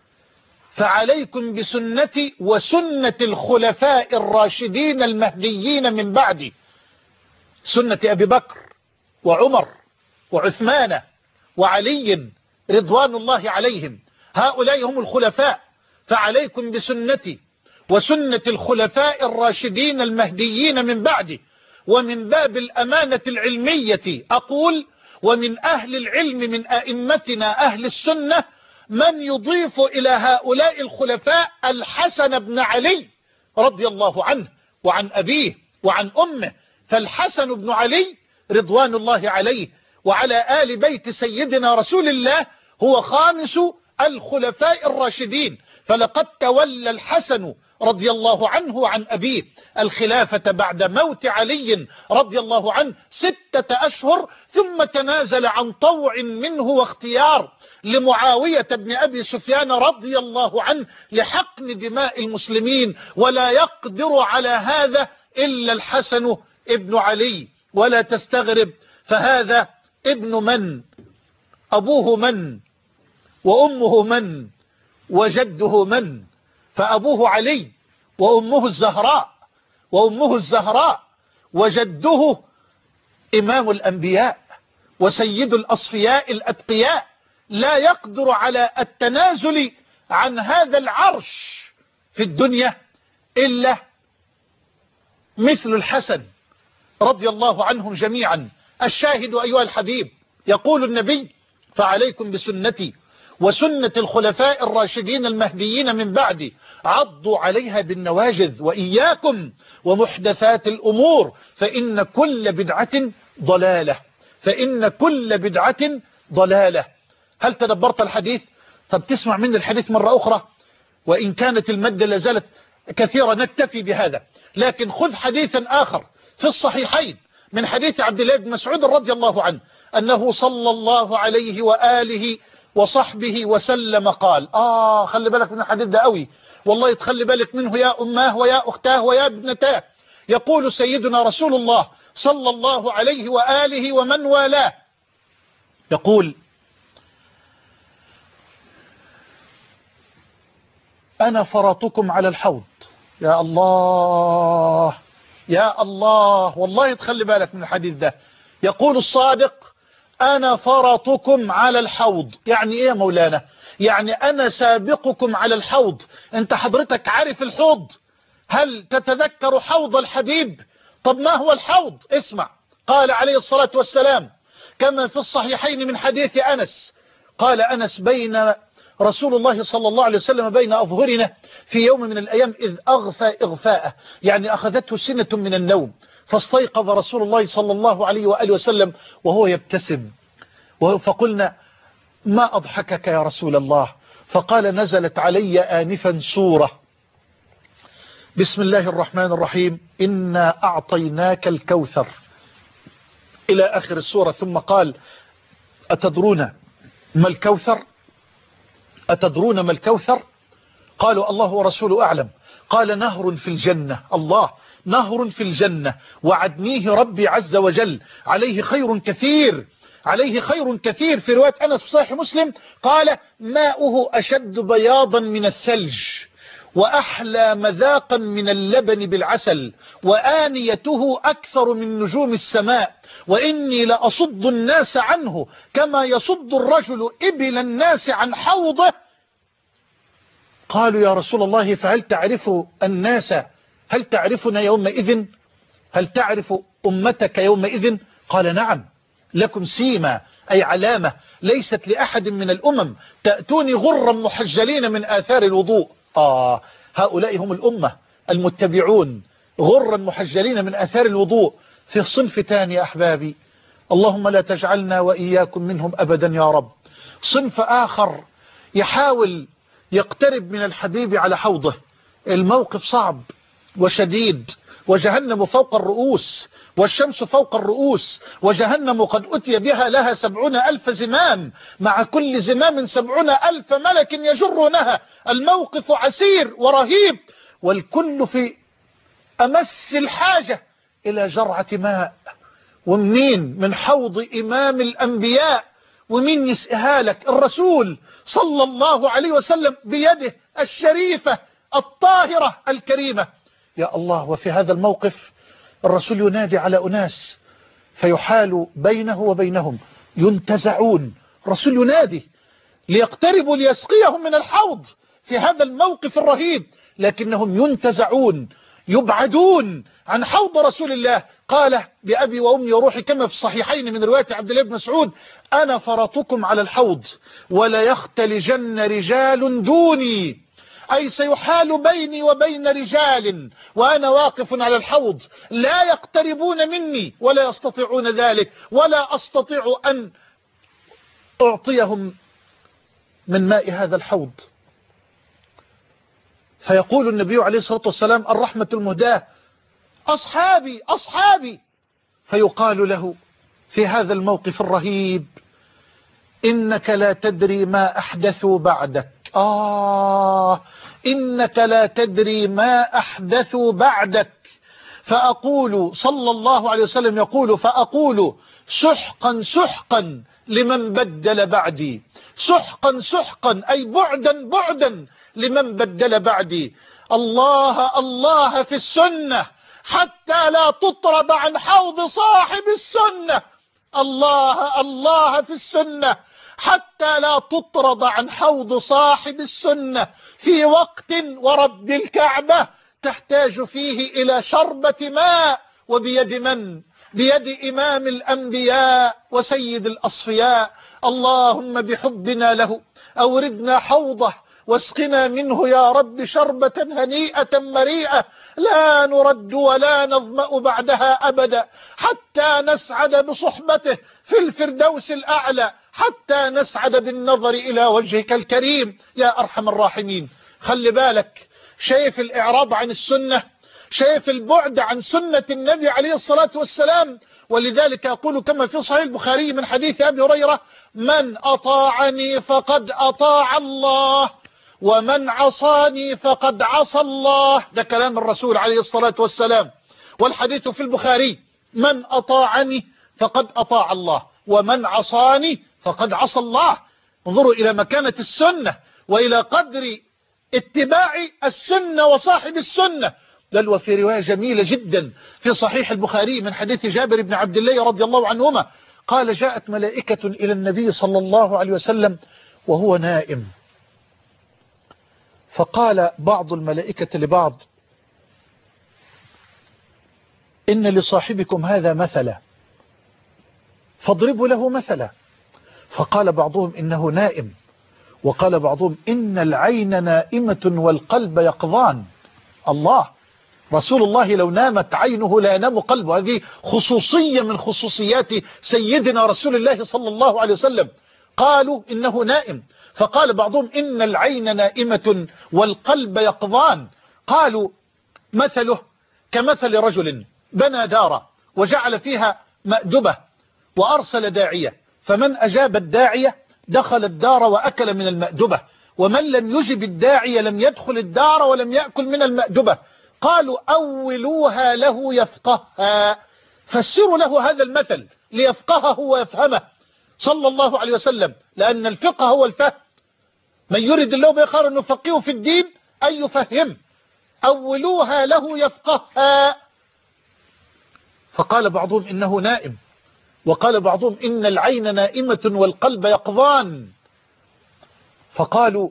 فعليكم بسنتي وسنة الخلفاء الراشدين المهديين من بعدي، سنة أبي بكر وعمر وعثمان وعلي رضوان الله عليهم، هؤلاء هم الخلفاء. فعليكم بسنتي وسنة الخلفاء الراشدين المهديين من بعدي. ومن باب الأمانة العلمية أقول ومن أهل العلم من أئمتنا أهل السنة من يضيف إلى هؤلاء الخلفاء الحسن بن علي رضي الله عنه وعن أبيه وعن أمه. فالحسن بن علي رضوان الله عليه وعلى آل بيت سيدنا رسول الله هو خامس الخلفاء الراشدين. فلقد تولى الحسن رضي الله عنه وعن أبيه الخلافة بعد موت علي رضي الله عنه 6 أشهر، ثم تنازل عن طوع منه واختيار لمعاوية بن أبي سفيان رضي الله عنه لحقن دماء المسلمين، ولا يقدر على هذا إلا الحسن ابن علي. ولا تستغرب، فهذا ابن من؟ أبوه من؟ وأمه من؟ وجده من؟ فأبوه علي وأمه الزهراء وجده إمام الأنبياء وسيد الأصفياء الأتقياء. لا يقدر على التنازل عن هذا العرش في الدنيا إلا مثل الحسن رضي الله عنهم جميعا. الشاهد أيها الحبيب، يقول النبي فعليكم بسنتي وسنة الخلفاء الراشدين المهديين من بعدي، عضوا عليها بالنواجذ وإياكم ومحدثات الأمور فإن كل بدعة ضلالة، فإن كل بدعة ضلالة. هل تدبرت الحديث؟ طب تسمع من الحديث مرة أخرى، وإن كانت المادة لازالت كثيرة نكتفي بهذا، لكن خذ حديثا آخر في الصحيحين من حديث عبد الله بن مسعود رضي الله عنه أنه صلى الله عليه وآله وصحبه وسلم قال خلي بالك من الحديث ده قوي، والله تخلي بالك منه يا أماه ويا أختاه ويا ابنتاه. يقول سيدنا رسول الله صلى الله عليه وآله ومن والاه، يقول: أنا فرطكم على الحوض. يا الله يا الله، والله تخلي بالك من الحديث ده. يقول الصادق: أنا فرطكم على الحوض. يعني إيه يا مولانا؟ يعني أنا سابقكم على الحوض. أنت حضرتك عارف الحوض؟ هل تتذكر حوض الحبيب؟ طب ما هو الحوض؟ اسمع. قال عليه الصلاة والسلام كما في الصحيحين من حديث أنس، قال أنس: بين رسول الله صلى الله عليه وسلم بين أظهرنا في يوم من الأيام إذ أغفى إغفاءه، يعني أخذته سنة من النوم، فاستيقظ رسول الله صلى الله عليه وآله وسلم وهو يبتسم، فقلنا: ما أضحكك يا رسول الله؟ فقال: نزلت علي آنفا سورة بسم الله الرحمن الرحيم إنا أعطيناك الكوثر إلى آخر السورة، ثم قال: أتدرون ما الكوثر؟ أتدرون ما الكوثر؟ قالوا: الله ورسوله أعلم. قال: نهر في الجنة. الله، نهر في الجنة وعدنيه ربي عز وجل، عليه خير كثير، عليه خير كثير. في رواية أنس في صحيح مسلم قال: ماؤه أشد بياضا من الثلج وأحلى مذاقا من اللبن بالعسل وآنيته أكثر من نجوم السماء وإني لأصد الناس عنه كما يصد الرجل إبل الناس عن حوضه. قالوا: يا رسول الله فهل تعرف الناس؟ هل تعرفنا يومئذ؟ هل تعرف أمتك يومئذ؟ قال: نعم، لكم سيما أي علامة ليست لأحد من الأمم، تأتوني غرا محجلين من آثار الوضوء. هؤلاء هم الأمة المتبعون، غرا محجلين من آثار الوضوء. في صنف ثاني يا أحبابي، اللهم لا تجعلنا وإياكم منهم أبدا يا رب، صنف آخر يحاول يقترب من الحبيب على حوضه. الموقف صعب وشديد، وجهنم فوق الرؤوس والشمس فوق الرؤوس، وجهنم قد أتي بها لها 70,000 زمام، مع كل زمام 70,000 ملك يجرونها. الموقف عسير ورهيب، والكل في أمس الحاجة إلى جرعة ماء. ومنين؟ من حوض إمام الأنبياء. ومين يسقيها لك؟ الرسول صلى الله عليه وسلم بيده الشريفة الطاهرة الكريمة. يا الله، وفي هذا الموقف الرسول ينادي على أناس فيحال بينه وبينهم، ينتزعون. الرسول ينادي ليقتربوا ليسقيهم من الحوض في هذا الموقف الرهيب، لكنهم ينتزعون، يبعدون عن حوض رسول الله. قال: بأبي وأمي وروحي، كما في الصحيحين من رواية عبد الله بن مسعود: أنا فرطكم على الحوض ولا يختلجن رجال دوني، أي سيحال بيني وبين رجال وأنا واقف على الحوض لا يقتربون مني ولا يستطيعون ذلك، ولا أستطيع أن أعطيهم من ماء هذا الحوض. فيقول النبي عليه الصلاة والسلام الرحمة المهداة: أصحابي أصحابي. فيقال له في هذا الموقف الرهيب: إنك لا تدري ما أحدثوا بعدك. إنك لا تدري ما أحدثوا بعدك. فأقول صلى الله عليه وسلم يقول: فأقول سحقا سحقا لمن بدل بعدي. سحقا سحقا أي بعدا بعدا لمن بدل بعدي. الله الله في السنة حتى لا تطرد عن حوض صاحب السنة. الله الله في السنة حتى لا تطرد عن حوض صاحب السنة في وقت ورب الكعبة تحتاج فيه إلى شربة ماء. وبيد من؟ بيد إمام الأنبياء وسيد الأصفياء. اللهم بحبنا له أوردنا حوضه واسقنا منه يا رب شربة هنيئة مريئة لا نرد ولا نظمأ بعدها أبدا، حتى نسعد بصحبته في الفردوس الأعلى، حتى نسعد بالنظر إلى وجهك الكريم يا أرحم الراحمين. خلي بالك، شايف الإعراض عن السنة، شايف البعد عن سنة النبي عليه الصلاة والسلام. ولذلك أقول كما في صحيح البخاري من حديث أبي هريرة: من أطاعني فقد أطاع الله ومن عصاني فقد عصى الله. ده كلام الرسول عليه الصلاة والسلام. والحديث في البخاري: من أطاعني فقد أطاع الله، ومن عصاني فقد عصى الله. انظروا إلى مكانة السنة وإلى قدر اتباع السنة وصاحب السنة. بل وفي رواية جميلة جدا في صحيح البخاري من حديث جابر بن عبد الله رضي الله عنهما قال: جاءت ملائكة إلى النبي صلى الله عليه وسلم وهو نائم، فقال بعض الملائكة لبعض: إن لصاحبكم هذا مثلا فاضربوا له مثلا. فقال بعضهم: إنه نائم. وقال بعضهم: إن العين نائمة والقلب يقظان. الله، رسول الله لو نامت عينه لا ينام قلبه. هذه خصوصية من خصوصيات سيدنا رسول الله صلى الله عليه وسلم. قالوا إنه نائم، فقال بعضهم: إن العين نائمة والقلب يقظان. قالوا: مثله كمثل رجل بنى دارا وجعل فيها مأدبة وأرسل داعية، فمن أجاب الداعية دخل الدار وأكل من المأدبة، ومن لم يجب الداعية لم يدخل الدار ولم يأكل من المأدبة. قالوا: أولوها له يفقهها. فسروا له هذا المثل ليفقهه ويفهمه صلى الله عليه وسلم، لأن الفقه هو الفهم. من يريد الله به خيرا نفقهه في الدين أن يفهم. أولوها له يفقهها. فقال بعضهم: إنه نائم. وقال بعضهم: إن العين نائمة والقلب يقظان. فقالوا: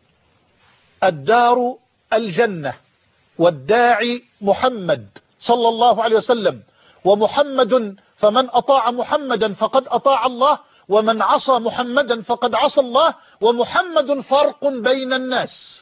الدار الجنة، والداعي محمد صلى الله عليه وسلم، ومحمد فمن أطاع محمدا فقد أطاع الله، ومن عصى محمدا فقد عصى الله، ومحمد فرق بين الناس،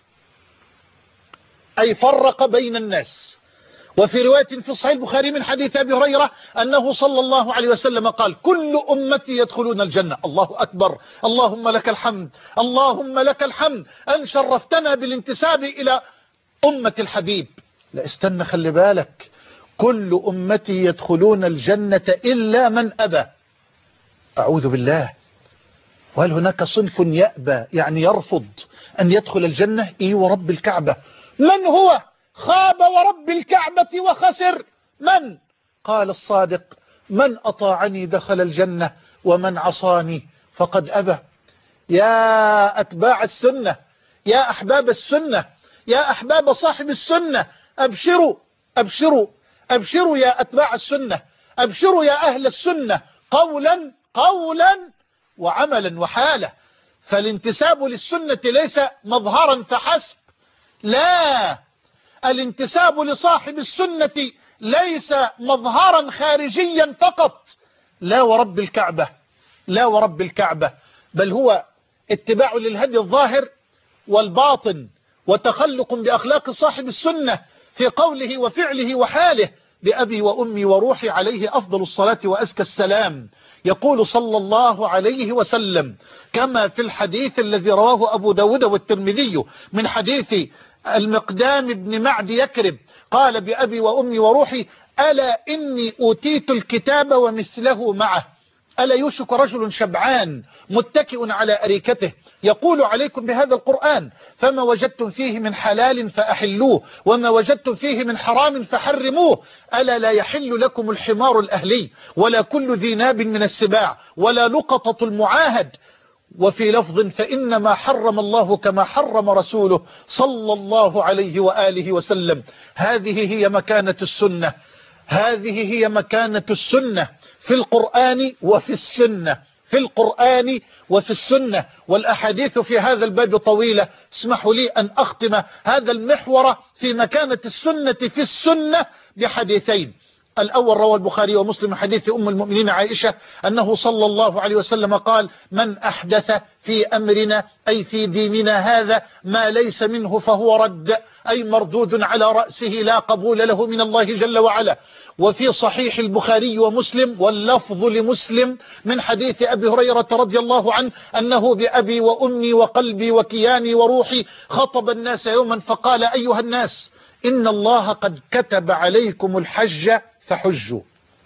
أي فرق بين الناس. وفي رواية في صحيح البخاري من حديث أبي هريرة أنه صلى الله عليه وسلم قال: كل أمتي يدخلون الجنة. الله أكبر، اللهم لك الحمد، اللهم لك الحمد أن شرفتنا بالانتساب إلى أمة الحبيب. لا استنى، خلي بالك، كل أمتي يدخلون الجنة إلا من أبى. أعوذ بالله. وهل هناك صنف يأبى يعني يرفض أن يدخل الجنة؟ إيه ورب الكعبة. من هو؟ خاب ورب الكعبة وخسر. من؟ قال الصادق: من أطاعني دخل الجنة ومن عصاني فقد أبى. يا أتباع السنة، يا أحباب السنة، يا أحباب صاحب السنة، أبشروا أبشروا أبشروا يا أتباع السنة، أبشروا يا أهل السنة، قولا وعملا وحالا. فالانتساب للسنة ليس مظهرا فحسب، لا، الانتساب لصاحب السنة ليس مظهرا خارجيا فقط، لا ورب الكعبة، لا ورب الكعبة، بل هو اتباع للهدي الظاهر والباطن، وتخلق بأخلاق صاحب السنة في قوله وفعله وحاله. بأبي وأمي وروحي عليه أفضل الصلاة وأزكى السلام. يقول صلى الله عليه وسلم كما في الحديث الذي رواه أبو داود والترمذي من حديث المقدام بن معد يكرب قال: بأبي وأمي وروحي ألا إني أوتيت الكتاب ومثله معه. ألا يوشك رجل شبعان متكئ على أريكته يقول: عليكم بهذا القرآن، فما وجدتم فيه من حلال فأحلوه، وما وجدتم فيه من حرام فحرموه. ألا لا يحل لكم الحمار الأهلي، ولا كل ذي ناب من السباع، ولا لقطة المعاهد. وفي لفظ: فإنما حرم الله كما حرم رسوله صلى الله عليه وآله وسلم. هذه هي مكانة السنة، هذه هي مكانة السنة في القرآن وفي السنة، في القرآن وفي السنة. والأحاديث في هذا الباب طويلة. اسمحوا لي أن أختم هذا المحور في مكانة السنة في السنة بحديثين. الأول روى البخاري ومسلم حديث أم المؤمنين عائشة أنه صلى الله عليه وسلم قال: من أحدث في أمرنا أي في ديننا هذا ما ليس منه فهو رد، أي مردود على رأسه لا قبول له من الله جل وعلا. وفي صحيح البخاري ومسلم واللفظ لمسلم من حديث أبي هريرة رضي الله عنه أنه: بأبي وأمي وقلبي وكياني وروحي خطب الناس يوما فقال: أيها الناس، إن الله قد كتب عليكم الحج فحجوا.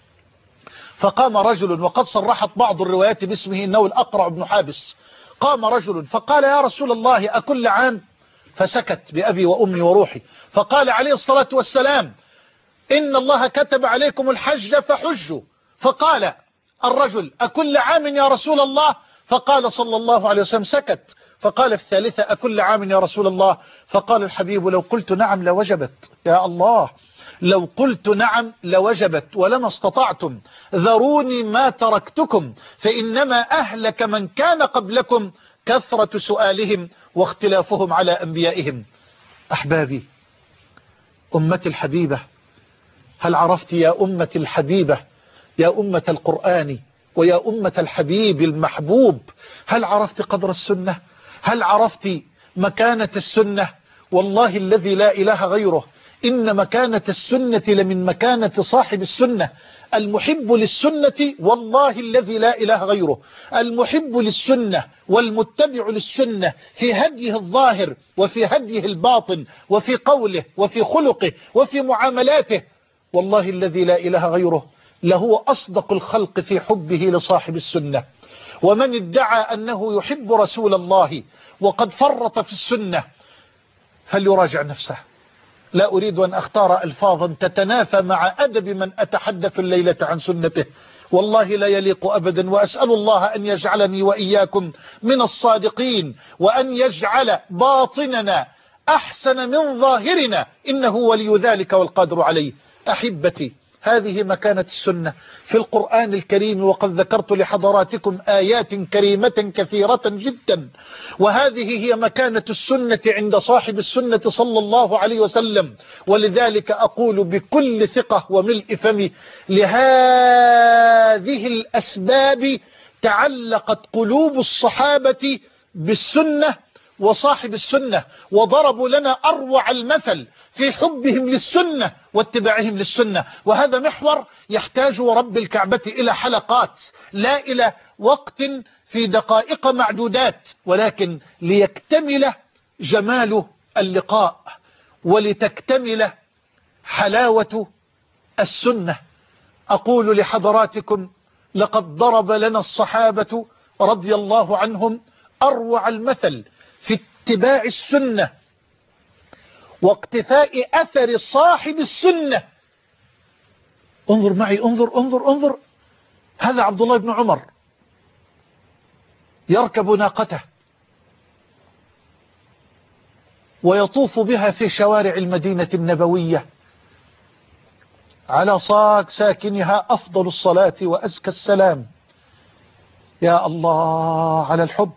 فقام رجل، وقد صرحت بعض الروايات باسمه إنه الأقرع بن حابس. قام رجل فقال: يا رسول الله، أكل عام؟ فسكت بأبي وأمي وروحي. فقال عليه الصلاة والسلام: إن الله كتب عليكم الحج فحجوا. فقال الرجل: أكل عام يا رسول الله؟ فقال صلى الله عليه وسلم: سكت. فقال في الثالثة: أكل عام يا رسول الله؟ فقال الحبيب: لو قلت نعم لوجبت. يا الله، لو قلت نعم لوجبت ولما استطعتم، ذروني ما تركتكم، فإنما أهلك من كان قبلكم كثرة سؤالهم واختلافهم على أنبيائهم. أحبابي، أمتي الحبيبة، هل عرفت يا أمة الحبيبة، يا أمة القرآن ويا أمة الحبيب المحبوب، هل عرفت قدر السنة؟ هل عرفت مكانة السنة؟ والله الذي لا إله غيره، إن مكانة السنة لمن مكانة صاحب السنة. المحب للسنة والله الذي لا إله غيره، المحب للسنة والمتبع للسنة في هديه الظاهر وفي هديه الباطن وفي قوله وفي خلقه وفي معاملاته، والله الذي لا إله غيره لهو أصدق الخلق في حبه لصاحب السنة. ومن ادعى أنه يحب رسول الله وقد فرط في السنة فليراجع نفسه. لا أريد أن أختار ألفاظا تتنافى مع أدب من أتحدث الليلة عن سنته، والله لا يليق أبدا. وأسأل الله أن يجعلني وإياكم من الصادقين، وأن يجعل باطننا أحسن من ظاهرنا، إنه ولي ذلك والقادر عليه. أحبتي، هذه مكانة السنة في القرآن الكريم، وقد ذكرت لحضراتكم آيات كريمة كثيرة جدا، وهذه هي مكانة السنة عند صاحب السنة صلى الله عليه وسلم. ولذلك أقول بكل ثقة وملء فمي: لهذه الأسباب تعلقت قلوب الصحابة بالسنة وصاحب السنة، وضربوا لنا أروع المثل في حبهم للسنة واتباعهم للسنة. وهذا محور يحتاج رب الكعبة إلى حلقات، لا إلى وقت في دقائق معدودات، ولكن ليكتمل جمال اللقاء ولتكتمل حلاوة السنة. أقول لحضراتكم: لقد ضرب لنا الصحابة رضي الله عنهم أروع المثل في اتباع السنة واقتفاء أثر صاحب السنة. انظر معي، انظر. هذا عبد الله بن عمر يركب ناقته ويطوف بها في شوارع المدينة النبوية على صاك ساكنها أفضل الصلاة وأزكى السلام. يا الله على الحب،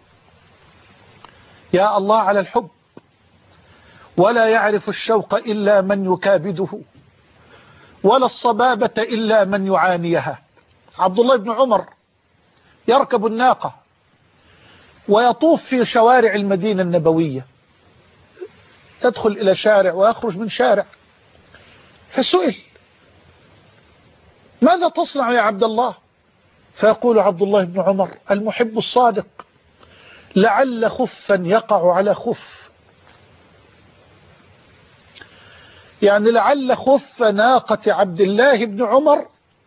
يا الله على الحب. ولا يعرف الشوق إلا من يكابده، ولا الصبابة إلا من يعانيها. عبد الله بن عمر يركب الناقة ويطوف في شوارع المدينة النبوية، يدخل إلى شارع ويخرج من شارع. فسئل: ماذا تصنع يا عبد الله؟ فيقول عبد الله بن عمر المحب الصادق: لعل خفا يقع على خف، يعني لعل خف ناقة عبد الله بن عمر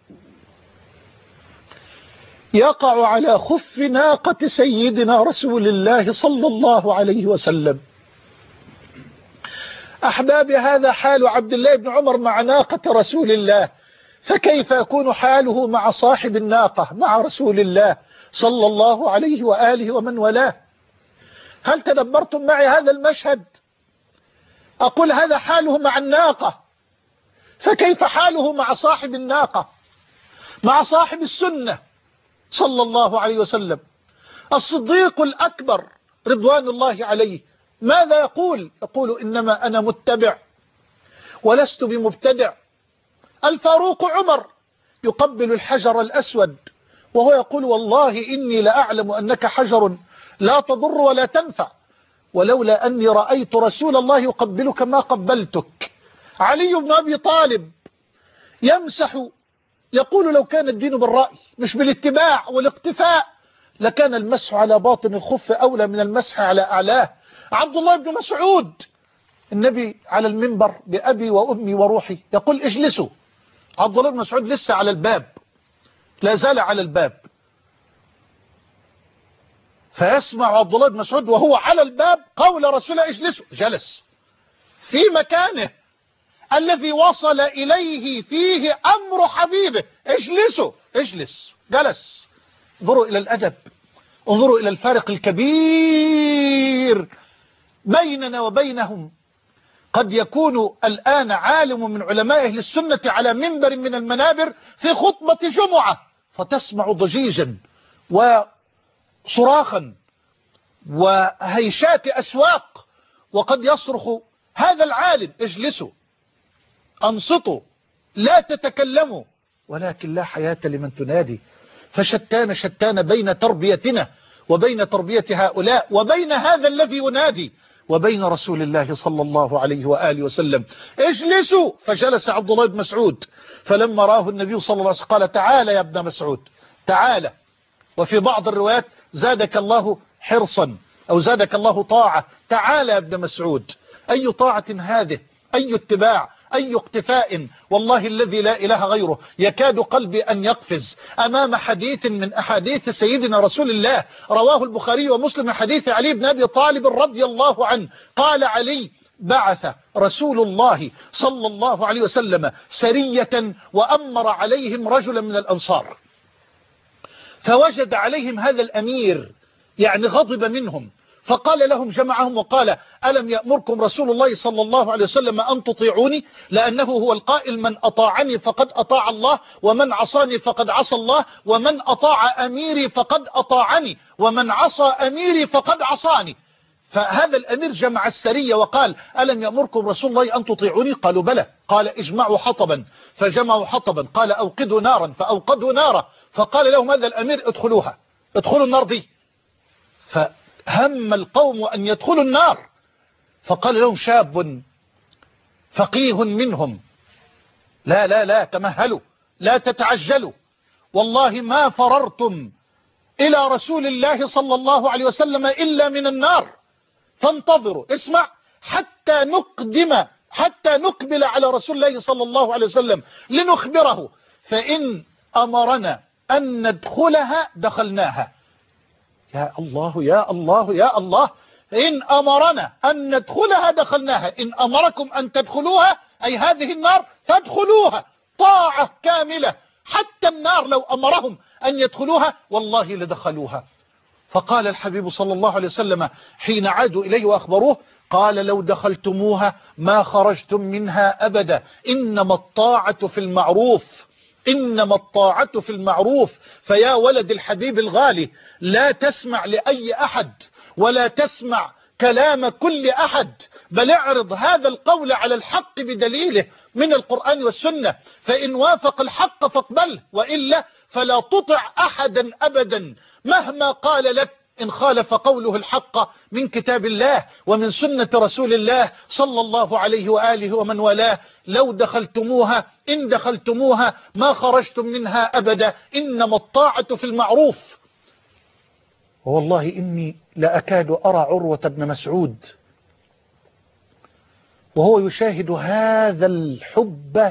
يقع على خف ناقة سيدنا رسول الله صلى الله عليه وسلم. أحباب، هذا حال عبد الله بن عمر مع ناقة رسول الله، فكيف يكون حاله مع صاحب الناقة مع رسول الله صلى الله عليه وآله ومن والاه؟ هل تدبرتم معي هذا المشهد؟ أقول هذا حاله مع الناقة، فكيف حاله مع صاحب الناقة، مع صاحب السنة صلى الله عليه وسلم؟ الصديق الأكبر رضوان الله عليه ماذا يقول؟ يقول: إنما أنا متبع ولست بمبتدع. الفاروق عمر يقبل الحجر الأسود وهو يقول: والله إني لأعلم أنك حجر لا تضر ولا تنفع، ولولا أني رأيت رسول الله يقبلك ما قبلتك. علي بن أبي طالب يمسح، يقول: لو كان الدين بالرأي مش بالاتباع والاقتفاء لكان المسح على باطن الخف أولى من المسح على أعلاه. عبد الله بن مسعود، النبي على المنبر بأبي وأمي وروحي يقول: اجلسوا. عبد الله بن مسعود لسه على الباب، لا زال على الباب، فيسمع عبد الله بن مسعود وهو على الباب قول رسول الله اجلسوا، جلس في مكانه الذي وصل إليه فيه أمر حبيبه، اجلسوا، اجلس، جلس. انظروا إلى الأدب، انظروا إلى الفارق الكبير بيننا وبينهم. قد يكون الآن عالم من علماء أهل السنة على منبر من المنابر في خطبة جمعة فتسمع ضجيجا وصراخا وهيشات أسواق، وقد يصرخ هذا العالم اجلسوا، أنصتوا، لا تتكلموا، ولكن لا حياة لمن تنادي. فشتان بين تربيتنا وبين تربية هؤلاء وبين هذا الذي ينادي وبين رسول الله صلى الله عليه وآله وسلم. اجلسوا. فجلس عبد الله بن مسعود، فلما راه النبي صلى الله عليه وسلم قال تعال يا ابن مسعود تعال. وفي بعض الروايات زادك الله حرصا أو زادك الله طاعة، تعال يا ابن مسعود. أي طاعة هذه، أي اتباع، أي اقتفاء، والله الذي لا إله غيره. يكاد قلبي أن يقفز أمام حديث من أحاديث سيدنا رسول الله رواه البخاري ومسلم، حديث علي بن أبي طالب رضي الله عنه. قال علي بعث رسول الله صلى الله عليه وسلم سرية وأمر عليهم رجلا من الأنصار، فوجد عليهم هذا الأمير يعني غضب منهم، فقال لهم جمعهم وقال ألم يأمركم رسول الله صلى الله عليه وسلم أن تطيعوني؟ لأنه هو القائل من أطاعني فقد أطاع الله، ومن عصاني فقد عصى الله، ومن أطاع أميري فقد أطاعني، ومن عصى أميري فقد عصاني. فهذا الأمير جمع السرية وقال ألم يأمركم رسول الله أن تطيعوني؟ قالوا بلى. قال اجمعوا حطبا، فجمعوا حطبا. قال أوقدوا نارا، فأوقدوا نارا. فقال لهم هذا الأمير ادخلوها، ادخلوا النار دي. فهم القوم أن يدخلوا النار، فقال لهم شاب فقيه منهم لا لا لا تمهلوا، لا تتعجلوا، والله ما فررتم إلى رسول الله صلى الله عليه وسلم إلا من النار، فانتظروا، اسمع، حتى نقبل على رسول الله صلى الله عليه وسلم لنخبره، فإن أمرنا أن ندخلها دخلناها. يا الله يا الله يا الله، إن أمرنا أن ندخلها دخلناها، إن أمركم أن تدخلوها أي هذه النار فادخلوها، طاعة كاملة، حتى النار لو أمرهم أن يدخلوها والله لدخلوها. فقال الحبيب صلى الله عليه وسلم حين عادوا إليه وأخبروه، قال لو دخلتموها ما خرجتم منها أبدا، إنما الطاعة في المعروف، إنما الطاعة في المعروف. فيا ولد الحبيب الغالي، لا تسمع لأي أحد ولا تسمع كلام كل أحد، بل اعرض هذا القول على الحق بدليله من القرآن والسنة، فإن وافق الحق فاقبله، وإلا فلا تطع أحدا أبدا مهما قال لك، إن خالف قوله الحق من كتاب الله ومن سنة رسول الله صلى الله عليه وآله ومن والاه. لو دخلتموها، إن دخلتموها ما خرجتم منها أبدا، إنما الطاعة في المعروف. والله إني لأكاد أرى عروة بن مسعود وهو يشاهد هذا الحب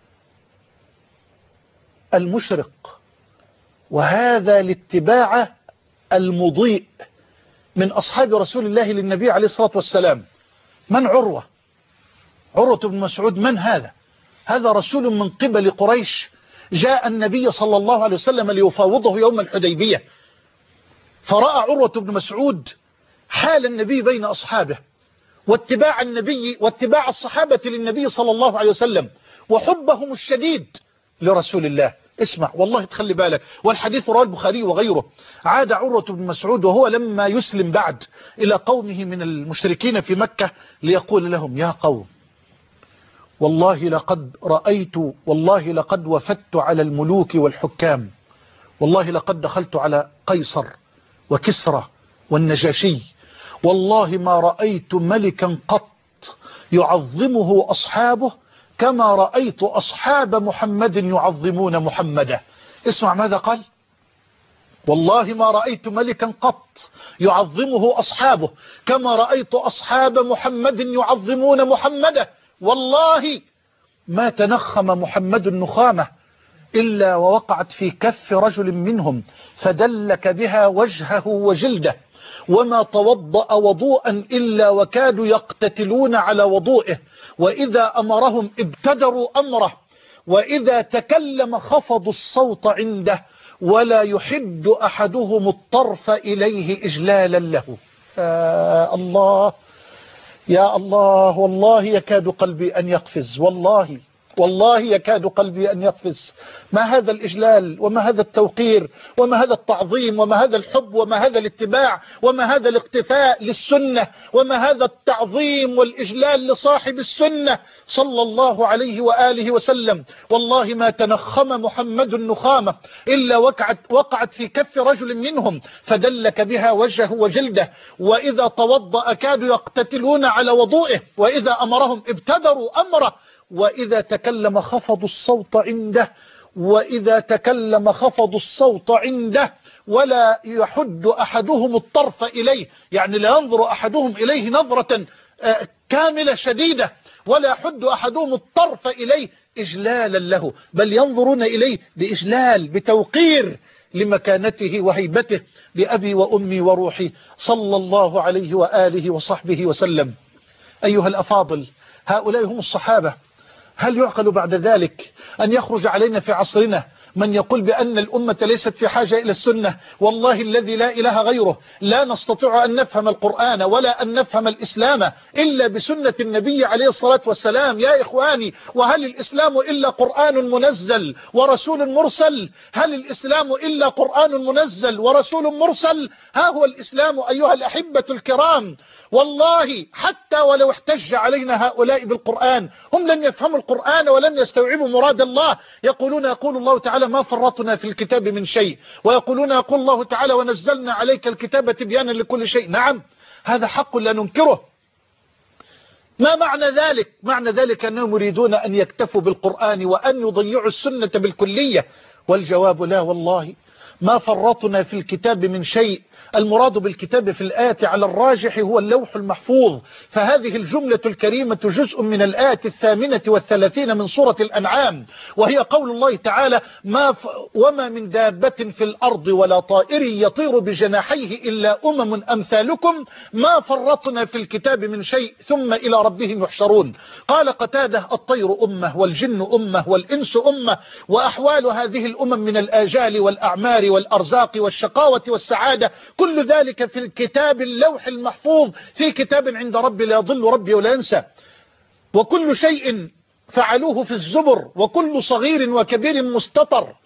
المشرق وهذا الاتباع المضيء من أصحاب رسول الله للنبي عليه الصلاة والسلام. من عروة؟ عروة بن مسعود من هذا؟ هذا رسول من قبل قريش جاء النبي صلى الله عليه وسلم ليفاوضه يوم الحديبية، فرأى عروة بن مسعود حال النبي بين أصحابه واتباع النبي واتباع الصحابة للنبي صلى الله عليه وسلم وحبهم الشديد لرسول الله. اسمع والله تخلي بالك، والحديث رواه البخاري وغيره. عاد عروة بن مسعود وهو لما يسلم بعد إلى قومه من المشركين في مكة ليقول لهم يا قوم والله لقد رأيت، والله لقد وفدت على الملوك والحكام، والله لقد دخلت على قيصر وكسرى والنجاشي، والله ما رأيت ملكا قط يعظمه أصحابه كما رأيت أصحاب محمد يعظمون محمدا. اسمع ماذا قال، والله ما رأيت ملكا قط يعظمه أصحابه كما رأيت أصحاب محمد يعظمون محمدا، والله ما تنخم محمد النخامة إلا ووقعت في كف رجل منهم فدلك بها وجهه وجلده، وما توضأ وضوءا إلا وكادوا يقتتلون على وضوئه، وإذا أمرهم ابتدروا أمره، وإذا تكلم خفضوا الصوت عنده، ولا يحد أحدهم الطرف إليه إجلالا له. الله يا الله، والله يكاد قلبي أن يقفز، والله يكاد قلبي أن يقفز. ما هذا الإجلال، وما هذا التوقير، وما هذا التعظيم، وما هذا الحب، وما هذا الاتباع، وما هذا الاقتفاء للسنة، وما هذا التعظيم والإجلال لصاحب السنة صلى الله عليه وآله وسلم. والله ما تنخم محمد النخامة إلا وقعت في كف رجل منهم فدلك بها وجهه وجلده، وإذا توضأ كادوا يقتتلون على وضوئه، وإذا أمرهم ابتدروا أمره، وإذا تكلم خفضوا الصوت عنده، ولا يحد أحدهم الطرف إليه، يعني لا ينظر أحدهم إليه نظرة كاملة شديدة، ولا يحد أحدهم الطرف إليه إجلالا له، بل ينظرون إليه بإجلال، بتوقير لمكانته وهيبته، بأبي وأمي وروحي صلى الله عليه وآله وصحبه وسلم. أيها الأفاضل، هؤلاء هم الصحابة. هل يعقل بعد ذلك أن يخرج علينا في عصرنا من يقول بأن الأمة ليست في حاجة إلى السنة؟ والله الذي لا إله غيره لا نستطيع أن نفهم القرآن ولا أن نفهم الإسلام إلا بسنة النبي عليه الصلاة والسلام. يا إخواني، وهل الإسلام إلا قرآن منزل ورسول مرسل؟ هل الإسلام إلا قرآن منزل ورسول مرسل؟ ها هو الإسلام أيها الأحبة الكرام. والله حتى ولو احتج علينا هؤلاء بالقرآن، هم لم يفهموا القرآن ولم يستوعبوا مراد الله. يقول الله تعالى ما فرطنا في الكتاب من شيء، ويقول الله تعالى ونزلنا عليك الكتاب تبيانا لكل شيء. نعم، هذا حق لا ننكره. ما معنى ذلك؟ معنى ذلك أنهم يريدون أن يكتفوا بالقرآن وأن يضيعوا السنة بالكلية. والجواب لا، والله ما فرطنا في الكتاب من شيء. المراد بالكتاب في الآية على الراجح هو اللوح المحفوظ، فهذه الجملة الكريمة جزء من الآية 38 من سورة الأنعام، وهي قول الله تعالى وما من دابة في الأرض ولا طائر يطير بجناحيه إلا أمم أمثالكم ما فرطنا في الكتاب من شيء ثم إلى ربهم يحشرون. قال قتادة الطير أمة والجن أمة والإنس أمة، وأحوال هذه الأمم من الآجال والأعمار والأرزاق والشقاوة والسعادة كل ذلك في الكتاب اللوح المحفوظ، في كتاب عند ربي لا يضل ربي ولا ينسى. وكل شيء فعلوه في الزبر، وكل صغير وكبير مستطر.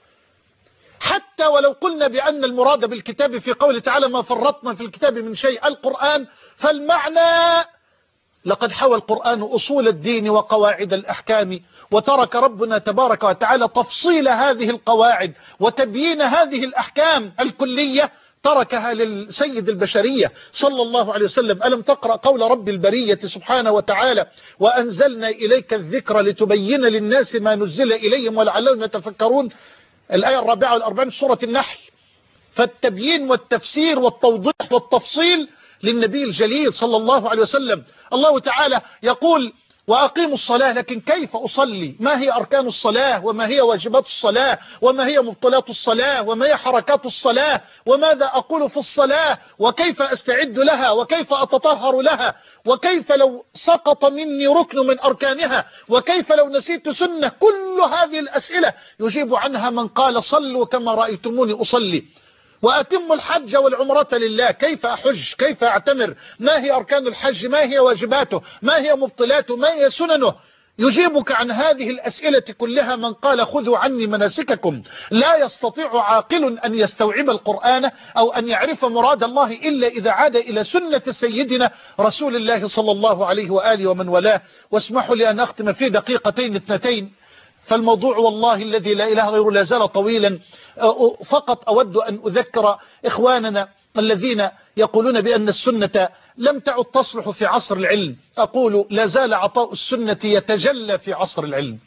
حتى ولو قلنا بأن المراد بالكتاب في قوله تعالى ما فرطنا في الكتاب من شيء القرآن، فالمعنى لقد حوى القرآن أصول الدين وقواعد الأحكام، وترك ربنا تبارك وتعالى تفصيل هذه القواعد وتبيين هذه الأحكام الكلية، تركها للسيد البشرية صلى الله عليه وسلم. ألم تقرأ قول رب البرية سبحانه وتعالى وأنزلنا إليك الذكر لتبين للناس ما نزل إليهم ولعلهم يتفكرون، الآية 44 سورة النحل. فالتبيين والتفسير والتوضيح والتفصيل للنبي الجليل صلى الله عليه وسلم. الله تعالى يقول وأقيموا الصلاة، لكن كيف أصلي؟ ما هي أركان الصلاة؟ وما هي واجبات الصلاة؟ وما هي مبطلات الصلاة؟ وما هي حركات الصلاة؟ وماذا أقول في الصلاة؟ وكيف أستعد لها؟ وكيف أتطهر لها؟ وكيف لو سقط مني ركن من أركانها؟ وكيف لو نسيت سنة؟ كل هذه الأسئلة يجيب عنها من قال صلوا كما رأيتموني أصلي. وأتم الحج والعمرة لله، كيف أحج؟ كيف أعتمر؟ ما هي أركان الحج؟ ما هي واجباته؟ ما هي مبطلاته؟ ما هي سننه؟ يجيبك عن هذه الأسئلة كلها من قال خذوا عني مناسككم. لا يستطيع عاقل أن يستوعب القرآن أو أن يعرف مراد الله إلا إذا عاد إلى سنة سيدنا رسول الله صلى الله عليه وآله ومن والاه. واسمحوا لي أن أختم في دقيقتين اثنتين، فالموضوع والله الذي لا إله غيره لا زال طويلا. فقط أود أن أذكر إخواننا الذين يقولون بأن السنة لم تعد تصلح في عصر العلم. أقول لا زال عطاء السنة يتجلى في عصر العلم،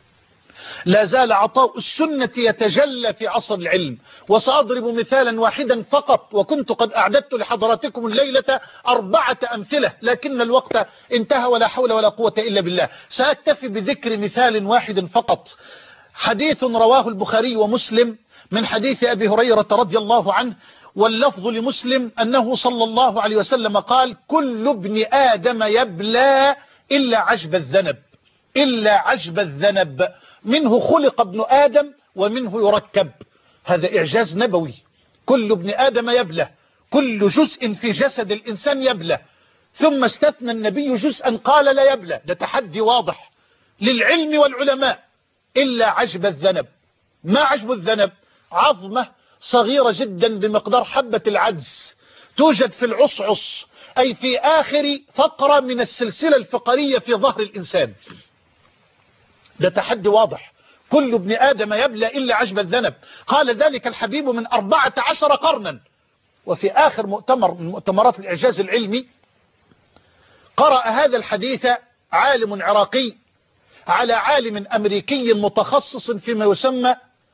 لا زال عطاء السنة يتجلى في عصر العلم. وسأضرب مثالا واحدا فقط، وكنت قد أعددت لحضراتكم الليلة 4 أمثلة لكن الوقت انتهى ولا حول ولا قوة إلا بالله. سأكتفي بذكر مثال واحد فقط. حديث رواه البخاري ومسلم من حديث أبي هريرة رضي الله عنه، واللفظ لمسلم أنه صلى الله عليه وسلم قال: كل ابن آدم يبلى إلا عجب الذنب، إلا عجب الذنب، منه خلق ابن آدم ومنه يركب. هذا إعجاز نبوي. كل ابن آدم يبلى، كل جزء في جسد الإنسان يبلى، ثم استثنى النبي جزءا قال لا يبلى. ده تحدي واضح للعلم والعلماء. إلا عجب الذنب. ما عجب الذنب؟ عظمة صغيرة جدا بمقدار حبة العدس توجد في العصعص، أي في آخر فقرة من السلسلة الفقرية في ظهر الإنسان. ده تحدي واضح. كل ابن آدم يبلى إلا عجب الذنب. قال ذلك الحبيب من 14 قرنا. وفي آخر مؤتمر من مؤتمرات الإعجاز العلمي قرأ هذا الحديث عالم عراقي على عالم أمريكي متخصص فيما يسمى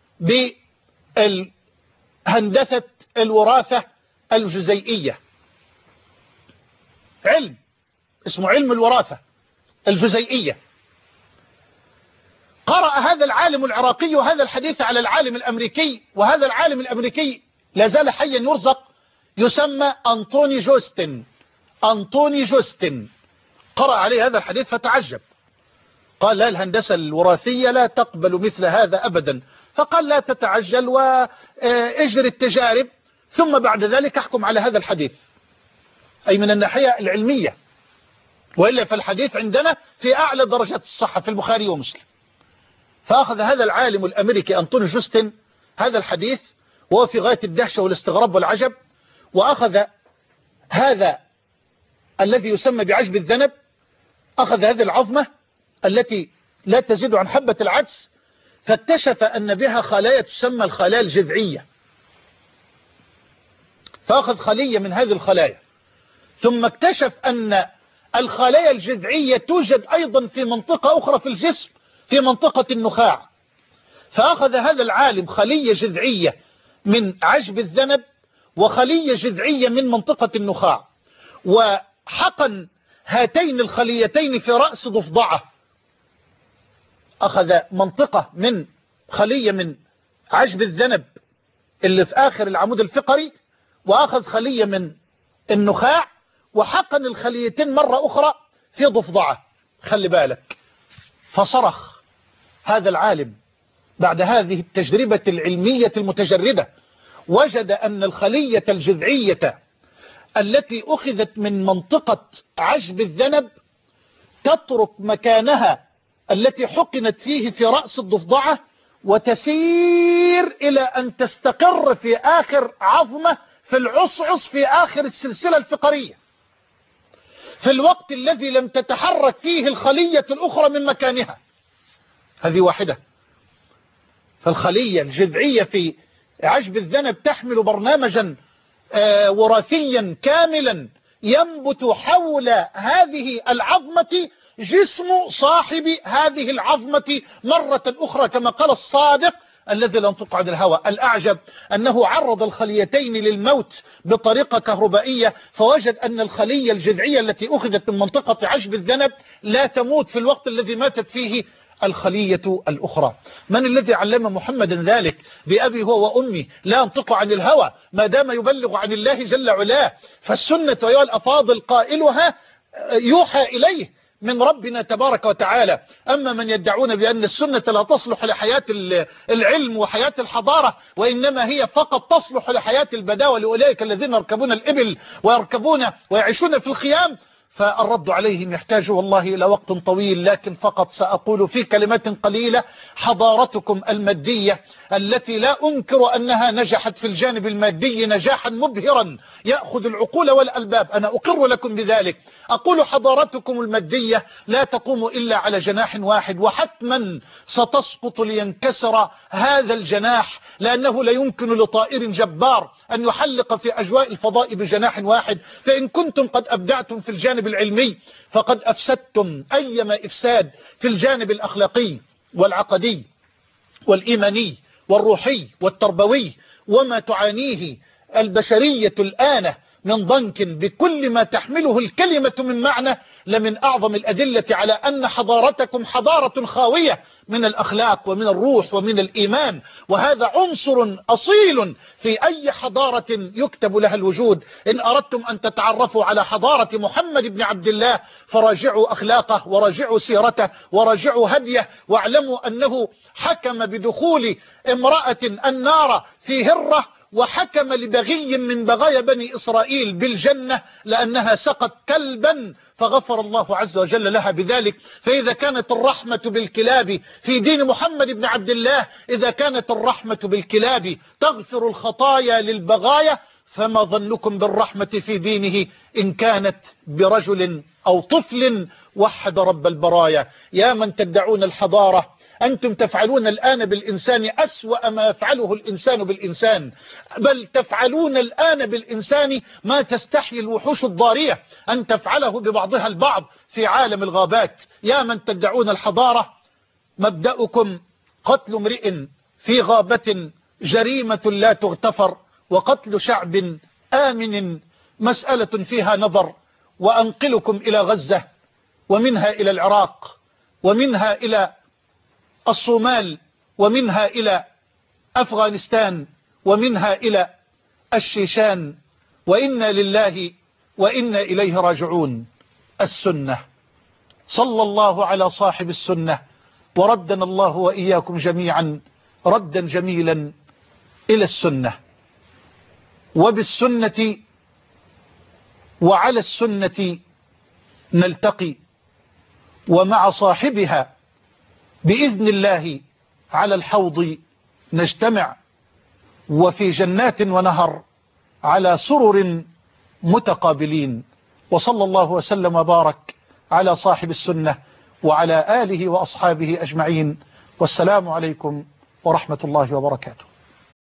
بهندسة الوراثة الجزيئية. علم اسمه علم الوراثة الجزيئية. قرأ هذا العالم العراقي هذا الحديث على العالم الأمريكي، وهذا العالم الأمريكي لا زال حيا يرزق، يسمى أنطوني جوستن. أنطوني جوستن قرأ عليه هذا الحديث فتعجب، قال: لا، الهندسة الوراثية لا تقبل مثل هذا أبدا. فقال: لا تتعجل واجري التجارب، ثم بعد ذلك احكم على هذا الحديث، أي من الناحية العلمية، وإلا فالحديث عندنا في أعلى درجات الصحة في البخاري ومسلم. فأخذ هذا العالم الأمريكي أنطوني جوستن هذا الحديث وهو في غاية الدهشة والاستغراب والعجب، وأخذ هذا الذي يسمى بعجب الذنب، أخذ هذه العظمة التي لا تزيد عن حبة العدس، فاكتشف أن بها خلايا تسمى الخلايا الجذعية. فأخذ خلية من هذه الخلايا، ثم اكتشف أن الخلايا الجذعية توجد أيضا في منطقة أخرى في الجسم، في منطقة النخاع. فأخذ هذا العالم خلية جذعية من عجب الذنب وخلية جذعية من منطقة النخاع، وحقن هاتين الخليتين في رأس ضفدعة. أخذ منطقة من خلية من عجب الذنب اللي في آخر العمود الفقري، وأخذ خلية من النخاع، وحقن الخليتين مرة أخرى في ضفدعة. خلي بالك. فصرخ هذا العالم بعد هذه التجربة العلمية المتجردة، وجد أن الخلية الجذعية التي أخذت من منطقة عجب الذنب تترك مكانها التي حقنت فيه في رأس الضفدعة وتسير إلى أن تستقر في آخر عظمة في العصعص في آخر السلسلة الفقرية، في الوقت الذي لم تتحرك فيه الخلية الأخرى من مكانها. هذه واحدة. فالخلية الجذعية في عجب الذنب تحمل برنامجا وراثيا كاملا ينبت حول هذه العظمة جسم صاحب هذه العظمة مرة أخرى، كما قال الصادق الذي لا ينطق عن الهوى. الأعجب أنه عرض الخليتين للموت بطريقة كهربائية، فوجد أن الخلية الجذعية التي أخذت من منطقة عجب الذنب لا تموت في الوقت الذي ماتت فيه الخلية الأخرى. من الذي علم محمدا ذلك؟ بأبي هو وأمي لا ينطق عن الهوى ما دام يبلغ عن الله جل علاه. فالسنة أيها الأفاضل قائلها يوحى إليه من ربنا تبارك وتعالى. أما من يدعون بأن السنة لا تصلح لحياة العلم وحياة الحضارة، وإنما هي فقط تصلح لحياة البداوة لأولئك الذين يركبون الإبل ويركبون ويعيشون في الخيام، فالرد عليهم يحتاج والله إلى وقت طويل. لكن فقط سأقول في كلمات قليلة: حضارتكم المادية التي لا أنكر أنها نجحت في الجانب المادي نجاحا مبهرا يأخذ العقول والألباب، أنا أقر لكم بذلك. أقول حضارتكم المادية لا تقوم إلا على جناح واحد، وحتما ستسقط لينكسر هذا الجناح، لأنه لا يمكن لطائر جبار أن يحلق في أجواء الفضاء بجناح واحد. فإن كنتم قد أبدعتم في الجانب العلمي فقد أفسدتم أيما إفساد في الجانب الأخلاقي والعقدي والإيماني والروحي والتربوي، وما تعانيه البشرية الآن من ضنك بكل ما تحمله الكلمة من معنى لمن أعظم الأدلة على أن حضارتكم حضارة خاوية من الأخلاق ومن الروح ومن الإيمان، وهذا عنصر أصيل في أي حضارة يكتب لها الوجود. إن أردتم أن تتعرفوا على حضارة محمد بن عبد الله فراجعوا أخلاقه وراجعوا سيرته وراجعوا هديه، واعلموا أنه حكم بدخول امرأة النار في هرة، وحكم لبغي من بغايا بني إسرائيل بالجنة لأنها سقت كلبا فغفر الله عز وجل لها بذلك. فإذا كانت الرحمة بالكلاب في دين محمد بن عبد الله، إذا كانت الرحمة بالكلاب تغفر الخطايا للبغايا، فما ظنكم بالرحمة في دينه إن كانت برجل أو طفل وحد رب البرايا. يا من تدعون الحضارة، أنتم تفعلون الآن بالإنسان أسوأ ما يفعله الإنسان بالإنسان، بل تفعلون الآن بالإنسان ما تستحي الوحوش الضارية أن تفعله ببعضها البعض في عالم الغابات. يا من تدعون الحضارة، مبدأكم قتل امرئ في غابة جريمة لا تغتفر، وقتل شعب آمن مسألة فيها نظر. وأنقلكم إلى غزة، ومنها إلى العراق، ومنها إلى الصومال، ومنها إلى أفغانستان، ومنها إلى الشيشان، وإنا لله وإنا إليه راجعون. السنة، صلى الله على صاحب السنة، وردنا الله وإياكم جميعا ردا جميلا إلى السنة. وبالسنة وعلى السنة نلتقي، ومع صاحبها بإذن الله على الحوض نجتمع، وفي جنات ونهر على سرر متقابلين. وصلى الله وسلم وبارك على صاحب السنة وعلى آله وأصحابه أجمعين، والسلام عليكم ورحمة الله وبركاته.